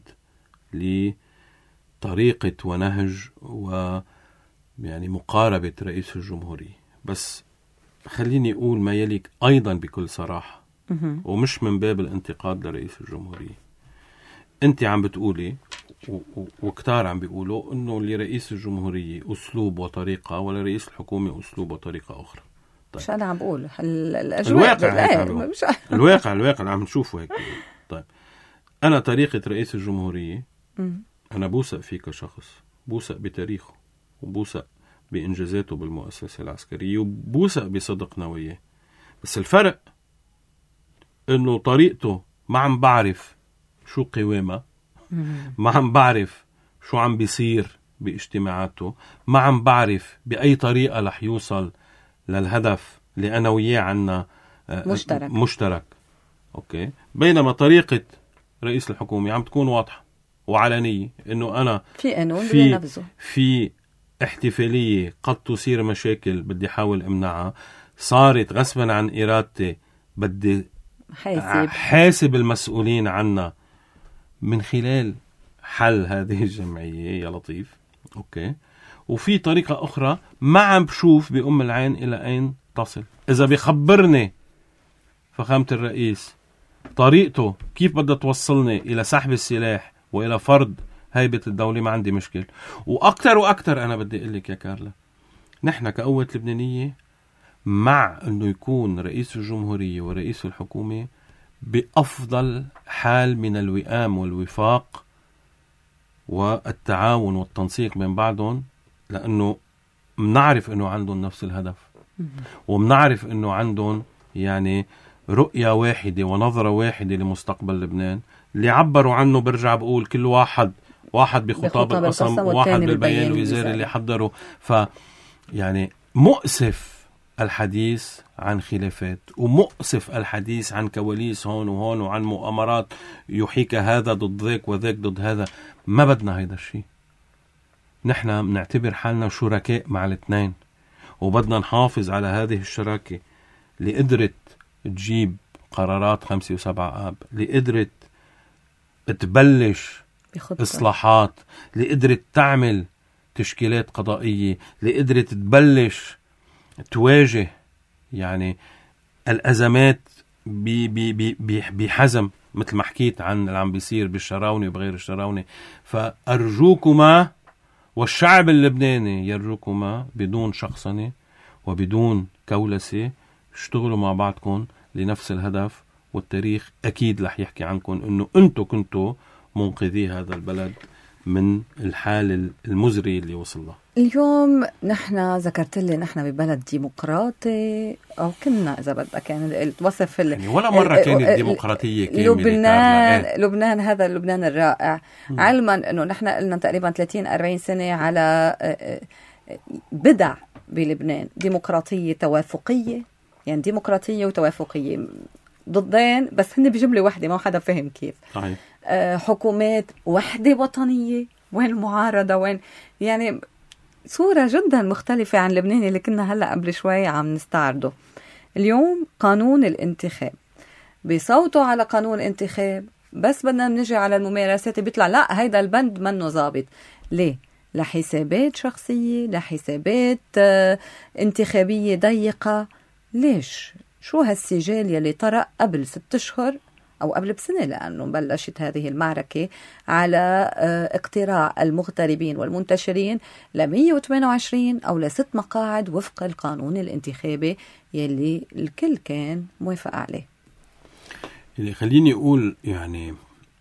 لطريقة ونهج يعني مقاربة رئيس الجمهورية، بس خليني أقول ما يليك أيضا بكل صراحة، ومش من باب الانتقاد لرئيس الجمهورية. أنت عم بتقولي وكتار عم بيقولوا أنه لرئيس الجمهورية أسلوب وطريقة ولرئيس الحكومة أسلوب وطريقة أخرى. طيب. مش أنا عم بقول الواقع عم نشوفه هيك. طيب أنا طريقة رئيس الجمهورية أنا بوثق فيه كشخص، بوثق بتاريخه، وبوثق بإنجازاته بالمؤسسة العسكرية، وبوثق بصدق نواياه. بس الفرق إنه طريقته ما عم بعرف شو قوامة، ما عم بعرف شو عم بيصير باجتماعاته، ما عم بعرف بأي طريقة رح يوصل للهدف اللي أنا وياه عنا مشترك. أوكي. بينما طريقة رئيس الحكومة عم تكون واضحة وعلنية، إنه أنا في قانون في احتفالية قد تصير مشاكل بدي حاول امنعها، صارت غصبا عن إرادتي، بدي حاسب المسؤولين عنا من خلال حل هذه الجمعية يا لطيف. أوكي. وفي طريقة أخرى ما عم بشوف بأم العين إلى أين تصل. إذا بيخبرني فخامة الرئيس طريقته كيف بدها توصلني إلى سحب السلاح وإلى فرض هيبة الدولة، ما عندي مشكل. وأكتر أنا بدي أقول لك يا كارلا، نحن كقوة لبنانية مع أنه يكون رئيس الجمهورية ورئيس الحكومة بأفضل حال من الوئام والوفاق والتعاون والتنسيق بين بعضهم، لأنه منعرف أنه عندهم نفس الهدف، ومنعرف أنه عندهم يعني رؤية واحدة ونظرة واحدة لمستقبل لبنان، اللي عبروا عنه برجع بقول كل واحد بخطاب القسم وواحد بالبيان الوزاري اللي حضروا. يعني مؤسف الحديث عن خلافات، ومؤسف الحديث عن كواليس هون وهون وعن مؤامرات يحيك هذا ضد ذاك وذاك ضد هذا. ما بدنا هيدا الشيء. نحن بنعتبر حالنا شركاء مع الاثنين، وبدنا نحافظ على هذه الشراكة اللي قدرت تجيب قرارات 5 و7 آب، اللي قدرت تبلش إصلاحات، اللي قدرت تعمل تشكيلات قضائية، اللي قدرت تبلش تواجه يعني الأزمات بحزم، مثل ما حكيت عن اللي عم بيصير بالشراونة وبغير الشراونة. فأرجوكما والشعب اللبناني يرجوكما بدون شخصنة وبدون كولسة، اشتغلوا مع بعضكم لنفس الهدف، والتاريخ أكيد رح يحكي عنكم إنه أنتوا كنتوا منقذي هذا البلد من الحال المزري اللي وصل له. اليوم نحن ذكرت لي نحن ببلد ديمقراطي، أو كنا إذا بدك يعني الوصف يعني ولا مرة كانت ديمقراطية لبنان هذا اللبنان الرائع. علما أنه نحن قلنا تقريبا 30-40 سنة على بدع بلبنان، ديمقراطية توافقية، يعني ديمقراطية وتوافقية ضدين بس هن بجملة واحدة، ما حدا فهم كيف. صحيح. حكومات وحدة وطنية، وين المعارضة، وين يعني صورة جدا مختلفة عن لبنان اللي كنا هلأ قبل شوي عم نستعرضه. اليوم قانون الانتخاب، بيصوتوا على قانون الانتخاب، بس بدنا نجي على الممارسات بيطلع لا هيدا البند منه ضابط. ليه؟ لحسابات شخصية، لحسابات انتخابية ضيقة. ليش؟ شو هالسجال يلي طرق قبل 6 أشهر أو قبل بسنة، لأنه بلشت هذه المعركة على اقتراع المغتربين والمنتشرين 128 أو 6 مقاعد وفق القانون الانتخابي يلي الكل كان موافق عليه. اللي خليني أقول يعني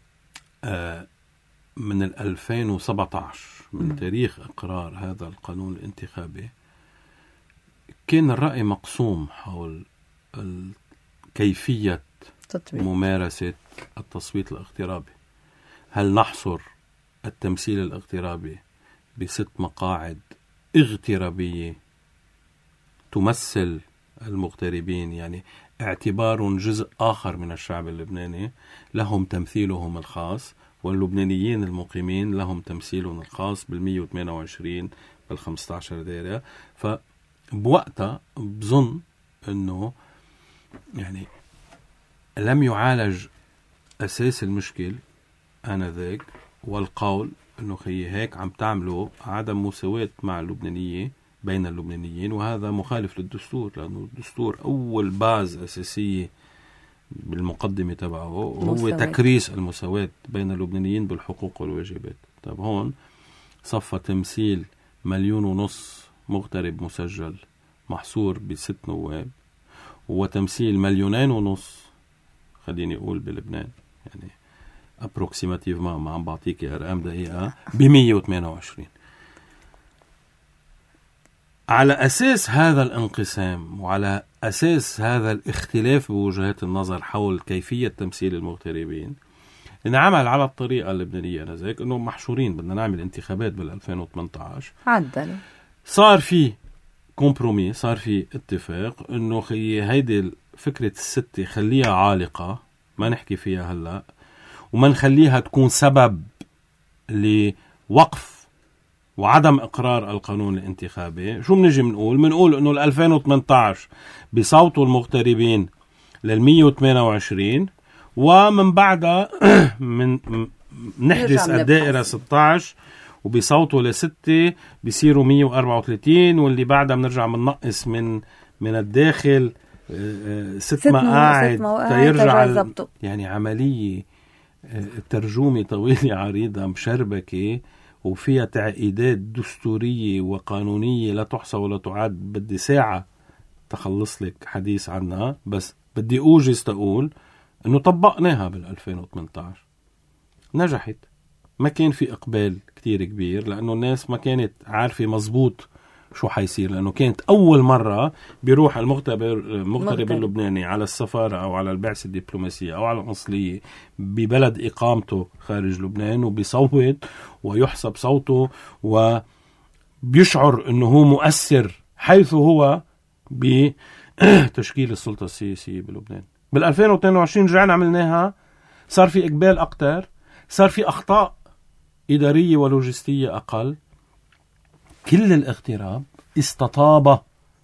من 2017 من تاريخ إقرار هذا القانون الانتخابي كان الرأي مقسوم حول كيفية ممارسة التصويت الاغترابي. هل نحصر التمثيل الاغترابي ب6 مقاعد اغترابية تمثل المغتربين، يعني اعتبار جزء آخر من الشعب اللبناني لهم تمثيلهم الخاص، واللبنانيين المقيمين لهم تمثيلهم الخاص بال128 بال15 دائرة. فبوقتها بظن أنه يعني لم يعالج أساس المشكل آنذاك، والقول أنه خي هيك عم تعملوا عدم مساواة مع اللبنانية بين اللبنانيين، وهذا مخالف للدستور، لأنه الدستور أول باز أساسية بالمقدمة تبعه هو تكريس المساواة بين اللبنانيين بالحقوق والواجبات. طب هون صفى تمثيل 1.5 مليون مغترب مسجل محصور ب6 نواب، وتمثيل 2.5 مليون خليني أقول بلبنان، يعني أبروكسيماتيف ما عم بعطيك أرقام دقيقة، ب128. على أساس هذا الانقسام وعلى أساس هذا الاختلاف بوجهات النظر حول كيفية تمثيل المغتربين، انعمل على الطريقة اللبنانية نزاك أنه محشورين بدنا نعمل انتخابات بال2018. عدل صار في كومبرومي، صار في اتفاق أنه هيدي فكرة ال6 خليها عالقة، ما نحكي فيها هلأ، وما نخليها تكون سبب لوقف وعدم إقرار القانون الانتخابي. شو بنجي منقول أنه 2018 بصوتوا المغتربين 128، ومن بعدها من نحدث الدائرة 16 وبصوتوا ل6 بيصيروا 134، واللي بعدها بنرجع مننقص من الداخل 6 مقاعد تيرجع يعني عملية ترجمة طويلة عريضة مشربكة وفيها تعقيدات دستورية وقانونية لا تحصى ولا تعد. بدي ساعة تخلص لك حديث عنها، بس بدي أوجز تقول أنه طبقناها بال2018 نجحت. ما كان في إقبال كتير كبير لأنه الناس ما كانت عارفة مزبوط شو حيصير، لأنه كانت أول مرة بيروح المغترب اللبناني على السفارة أو على البعثة الدبلوماسية أو على القنصلية ببلد إقامته خارج لبنان، وبيصوت ويحسب صوته وبيشعر أنه هو مؤثر حيث هو بتشكيل السلطة السياسية بلبنان. بال2022 رجعنا عملناها، صار في إقبال أكتر، صار في أخطاء إدارية ولوجستية أقل. كل الاغتراب استطاب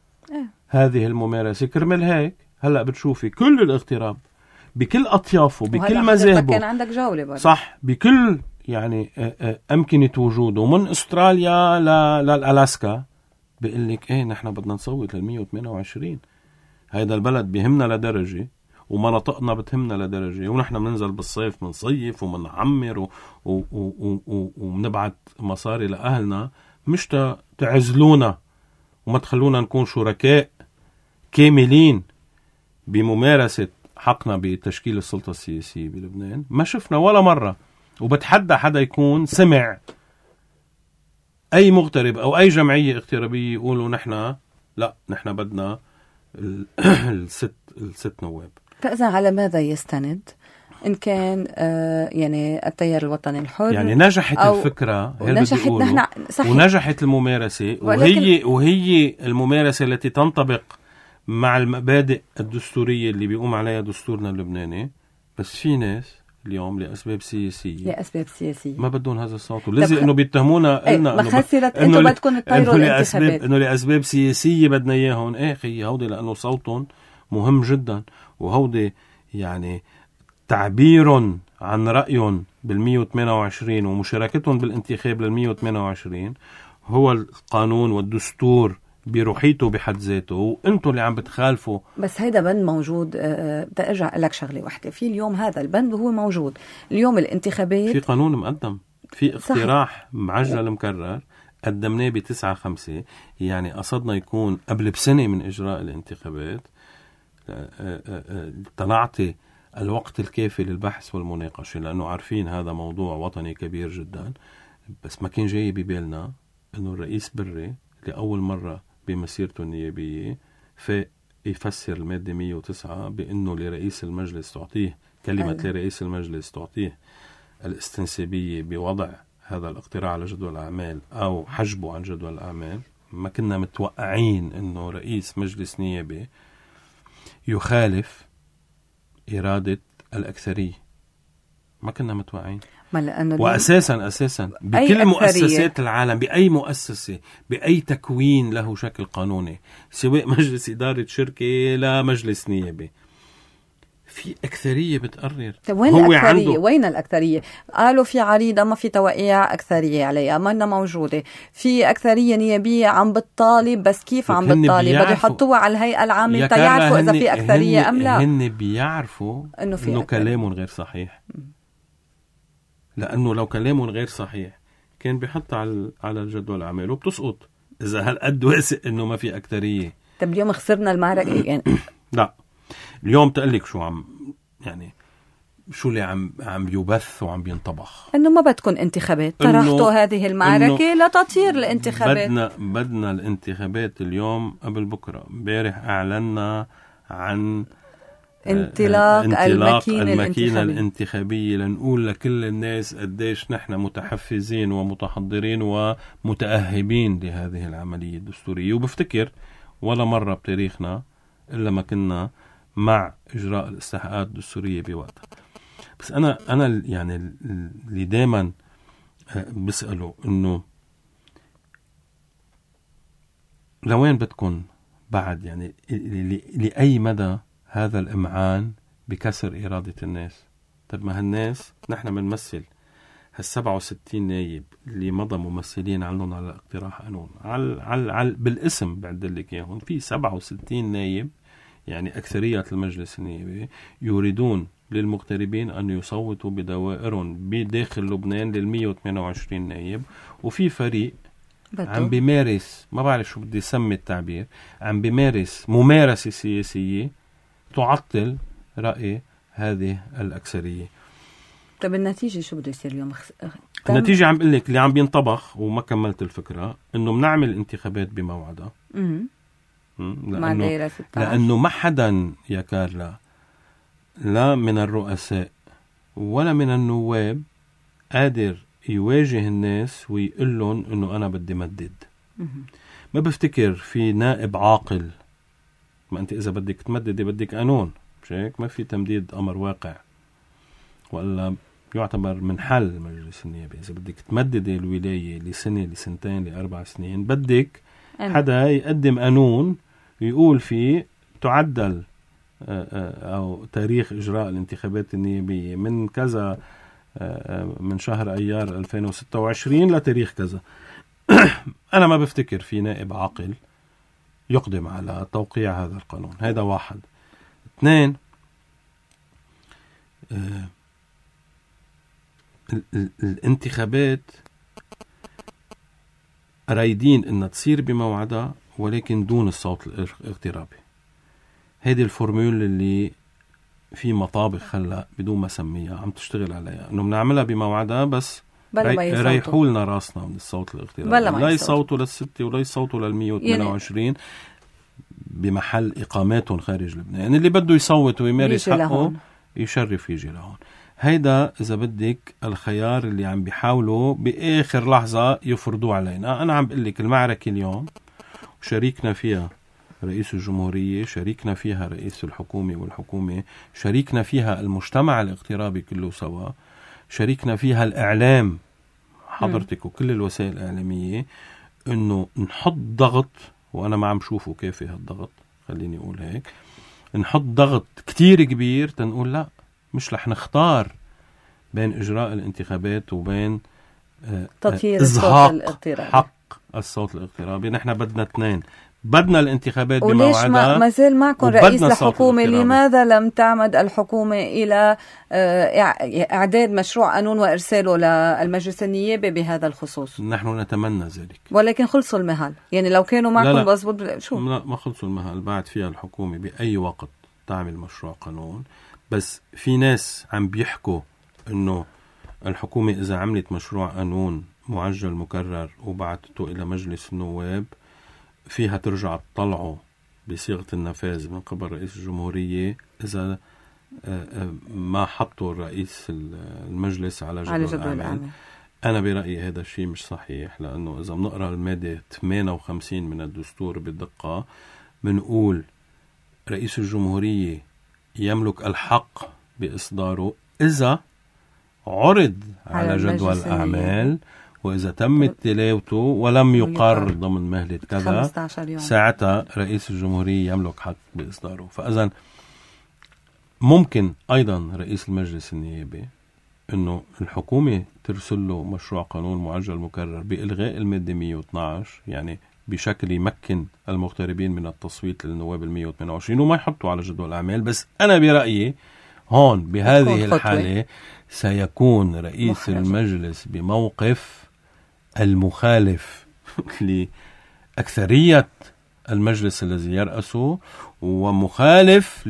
هذه الممارسة. كرمال هيك هلأ بتشوفي كل الاغتراب بكل أطيافه بكل مذاهبه. كان عندك جولة برضه. صح، بكل يعني أمكنة وجوده من أستراليا للألاسكا بيقول لك إيه نحن بدنا نصوت لل128. هيدا البلد بيهمنا لدرجة ومناطقنا بتهمنا لدرجة، ونحن بننزل بالصيف منصيف ومنعمر ومنبعت مصاري لأهلنا مش تعزلونا وما تخلونا نكون شركاء كاملين بممارسة حقنا بتشكيل السلطة السياسية بلبنان. ما شفنا ولا مرة، وبتحدى حدا يكون سمع أي مغترب أو أي جمعية اغترابية يقولوا نحن لا نحن بدنا الست نواب. فإذا على ماذا يستند إن كان يعني التيار الوطني الحر؟ يعني نجحت الفكرة ونجحت الممارسة، وهي الممارسة التي تنطبق مع المبادئ الدستورية اللي بيقوم عليها دستورنا اللبناني. بس في ناس اليوم لأسباب سياسية ما بدون هذا الصوت، ولازم إنه بيتهمونا قلنا إنه بدكم تطيروا الانتخابات إنه لأسباب سياسية بدنا إياهم. إيه خي هودي لأنه صوتهم مهم جدا، وهودي يعني تعبير عن رأيهم بال128 ومشاركتهم بالانتخاب لل128 هو القانون والدستور بروحيته بحد ذاته، وانتم اللي عم بتخالفوا. بس هيدا بند موجود. بدي ارجع لك شغله واحده، في اليوم هذا البند وهو موجود اليوم الانتخابات، في قانون مقدم، في اقتراح معجل مكرر قدمناه ب9/5، يعني قصدنا يكون قبل بسنة من إجراء الانتخابات تنعطي الوقت الكافي للبحث والمناقشة، لأنه عارفين هذا موضوع وطني كبير جدا. بس ما كان جاي ببالنا أنه الرئيس بري لأول مرة بمسيرته النيابية فيفسر المادة 109 بأنه لرئيس المجلس تعطيه كلمة لرئيس المجلس تعطيه الاستنسابية بوضع هذا الاقتراع على جدول الأعمال أو حجبه عن جدول الأعمال. ما كنا متوقعين أنه رئيس مجلس نيابي يخالف إرادة الأكثرية، ما كنا متوقعين. وأساسا بكل مؤسسات العالم، بأي مؤسسة بأي تكوين له شكل قانوني، سواء مجلس إدارة شركة لا مجلس نيابي، في أكثرية بتقرر. وين الأكثرية؟ وين الأكثرية؟ قالوا في عريضة ما في توقيع أكثرية عليها، ما موجودة. في أكثرية نيابية عم بتطالب، بس كيف عم بتطالب؟ بده يحطوها على الهيئة العامة تيعرفوا إذا في أكثرية أم لا. هن بيعرفوا إنه كلامهم غير صحيح، لأنه لو كلامهم غير صحيح كان بيحط على الجدول الأعمال وبتسقط إذا هالقد واثق إنه ما في أكثرية. طب اليوم خسرنا المعركة يعني. لا اليوم تقلك شو عم يعني شو اللي عم بيبث وعم بينطبخ، انه ما بدكن انتخابات، طرحتوا هذه المعركة لتطير الانتخابات. بدنا الانتخابات اليوم قبل بكرة. امبارح اعلنا عن انطلاق الماكينة الانتخابية لنقول لكل الناس قديش نحن متحفزين ومتحضرين ومتأهبين لهذه العملية الدستورية. وبفتكر ولا مرة بتاريخنا إلا ما كنا مع إجراء الاستحقاقات الدستورية بوقتها. بس أنا يعني اللي دائما بسأله إنه لوين بتكون بعد، يعني لأي مدى هذا الإمعان بكسر إرادة الناس؟ طب ما هالناس نحن بنمثل هال67 نايب اللي مضى ممثلين عنهم على اقتراح قانون على بالاسم بعدلك إياهم، في 67 نايب يعني أكثرية المجلس النيابي يريدون للمغتربين أن يصوتوا بدوائرهم بداخل لبنان لل128 نايب. وفي فريق عم بيمارس، ما بعرف شو بدي سمي التعبير، عم بيمارس ممارسة سياسية تعطل رأي هذه الأكثرية. طب النتيجة شو بده يصير اليوم؟ النتيجة عم بقول لك اللي عم بينطبخ وما كملت الفكرة إنه بنعمل انتخابات بموعدها. لأنه ما حدا يا كارلا لا من الرؤساء ولا من النواب قادر يواجه الناس ويقول لهم إنه أنا بدي مدد. ما بفتكر في نائب عاقل، ما أنت إذا بدك تمدد بدك قانون، مش هيك؟ ما في تمديد أمر واقع، ولا يعتبر من حل مجلس النيابي. إذا بدك تمدد الولاية لسنة لسنتين ل4 سنين بدك حدا يقدم قانون يقول فيه تعدل أو تاريخ إجراء الانتخابات النيابية من كذا من شهر أيار 2026 لتاريخ كذا. أنا ما بفتكر في نائب عاقل يقدم على توقيع هذا القانون. هذا واحد. 2، الانتخابات رايدين إنها تصير بموعدها ولكن دون الصوت الاغترابي. هذه الفورمول اللي في مطابخ هلا بدون ما سميها عم تشتغل عليها، إنه بنعملها بموعدها بس ريحوا لنا راسنا من الصوت الاغترابي، لا يصوتوا لل6 ولا يصوتوا لل128 يعني بمحل إقاماتهم خارج لبنان. يعني اللي بده يصوت ويمارس حقه يشرف يجي لهون. هيدا إذا بدك الخيار اللي عم بيحاولوا بآخر لحظة يفرضوه علينا. أنا عم بقول لك المعركة اليوم شريكنا فيها رئيس الجمهورية، شريكنا فيها رئيس الحكومة والحكومة، شريكنا فيها المجتمع الاغترابي كله سوا، شريكنا فيها الإعلام حضرتك وكل الوسائل الإعلامية، إنه نحط ضغط. وأنا ما عم شوفه كافي هالضغط، خليني أقول هيك، نحط ضغط كتير كبير تنقول لا، مش رح نختار بين إجراء الانتخابات وبين تطهير إزهاق حق الصوت الاغترابي. نحن بدنا 2، بدنا الانتخابات بموعدها. وليش ما زال معكم رئيس الحكومة؟ لماذا لم تعمد الحكومة إلى إعداد مشروع قانون وإرساله للمجلس النيابي بهذا الخصوص؟ نحن نتمنى ذلك، ولكن خلصوا المهال. يعني لو كانوا معكم بضبط شو؟ لا، ما خلصوا المهال. بعد فيها الحكومة بأي وقت تعمل مشروع قانون. بس في ناس عم بيحكوا إنه الحكومة إذا عملت مشروع قانون معجل مكرر وبعثته إلى مجلس النواب فيها ترجع تطلعه بصيغة النفاذ من قبل رئيس الجمهورية إذا ما حطوا الرئيس المجلس على جدول الأعمال. أنا برأيي هذا الشيء مش صحيح، لأنه إذا بنقرأ المادة 58 من الدستور بالدقة بنقول رئيس الجمهورية يملك الحق بإصداره إذا عرض على جدول الأعمال وإذا تمت تلاوته ولم يقر ضمن مهلة كذا، ساعتها رئيس الجمهورية يملك حق بإصداره. فإذا ممكن أيضا رئيس المجلس النيابي أنه الحكومة ترسل له مشروع قانون معجل مكرر بإلغاء المادة 112، يعني بشكل يمكن المغتربين من التصويت للنواب 128 وما يحطوا على جدول الأعمال. بس أنا برأيي هون بهذه الحالة سيكون رئيس المجلس بموقف المخالف لأكثرية المجلس الذي يرأسه ومخالف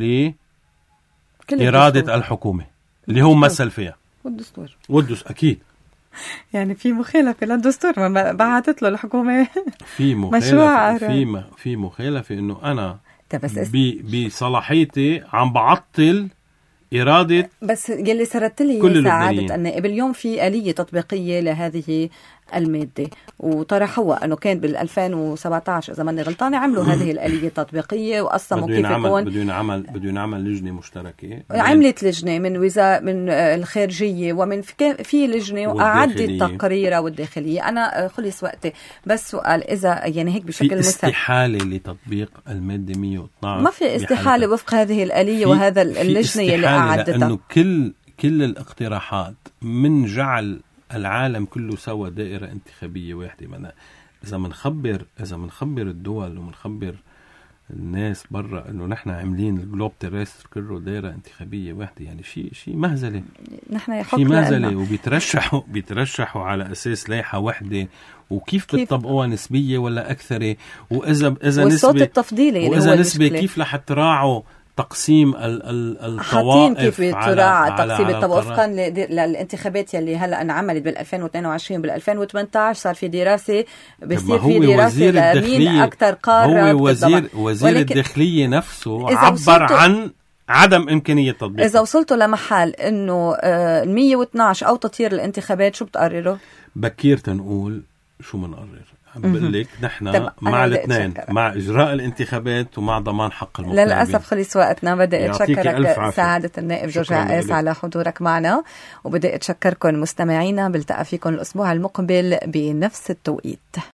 لإرادة الحكومة اللي هو مثل فيها والدستور أكيد. يعني في مخالفة للدستور، ما بعثت له الحكومة في مخالفة في مخالفة إنه أنا بصلاحيتي عم بعطل إرادة. بس يلي سردت لي سعادة النائب اليوم في آلية تطبيقية لهذه المادة وطرحوها أنه كان بال2017 إذا ماني غلطانة عملوا هذه الآلية التطبيقية وقسموا كيف يكون. بدون نعمل لجنة مشتركة. عملت لجنة من من الخارجية ومن في لجنة وأعدت تقريرها والداخلية. أنا خلص وقتي، بس سؤال إذا يعني هيك بشكل استحالة لتطبيق المادة 112. ما في استحالة وفق هذه الآلية وهذا اللجنة اللي أعدتها، لأنه كل الاقتراحات من جعل العالم كله سوى دائرة انتخابية واحدة. إذا منخبر الدول ومنخبر الناس برا إنه نحن عاملين الجلوب تيرستر كله دائرة انتخابية واحدة، يعني شيء مهزلة. نحن شيء مهزلة وبيترشحوا على أساس لائحة واحدة وكيف بتطبقوها نسبية ولا أكثر، وإذا والصوت التفضيلي وإذا نسبة كيف رح تراعوا تقسيم الطوائف كيف تراعى تقسيم الطوائف وفقا للانتخابات يلي هلا انعملت بال2022 وبال2018 صار في دراسه بيصير في دراسه لمين اكثر قاره. هو وزير الداخلية نفسه عبر عن عدم إمكانية تطبيقه. إذا وصلتوا لمحل إنه 112 أو تطهير الانتخابات شو بتقرروا؟ بكير تنقول شو منقرر. بقول لك نحن مع الاثنين، مع إجراء الانتخابات ومع ضمان حق المغتربين. للأسف خلص وقتنا. بدي أتشكرك سعادة النائب جورج عقاس على حضورك معنا، وبدي أتشكركم مستمعينا. بلتقى فيكم الأسبوع المقبل بنفس التوقيت.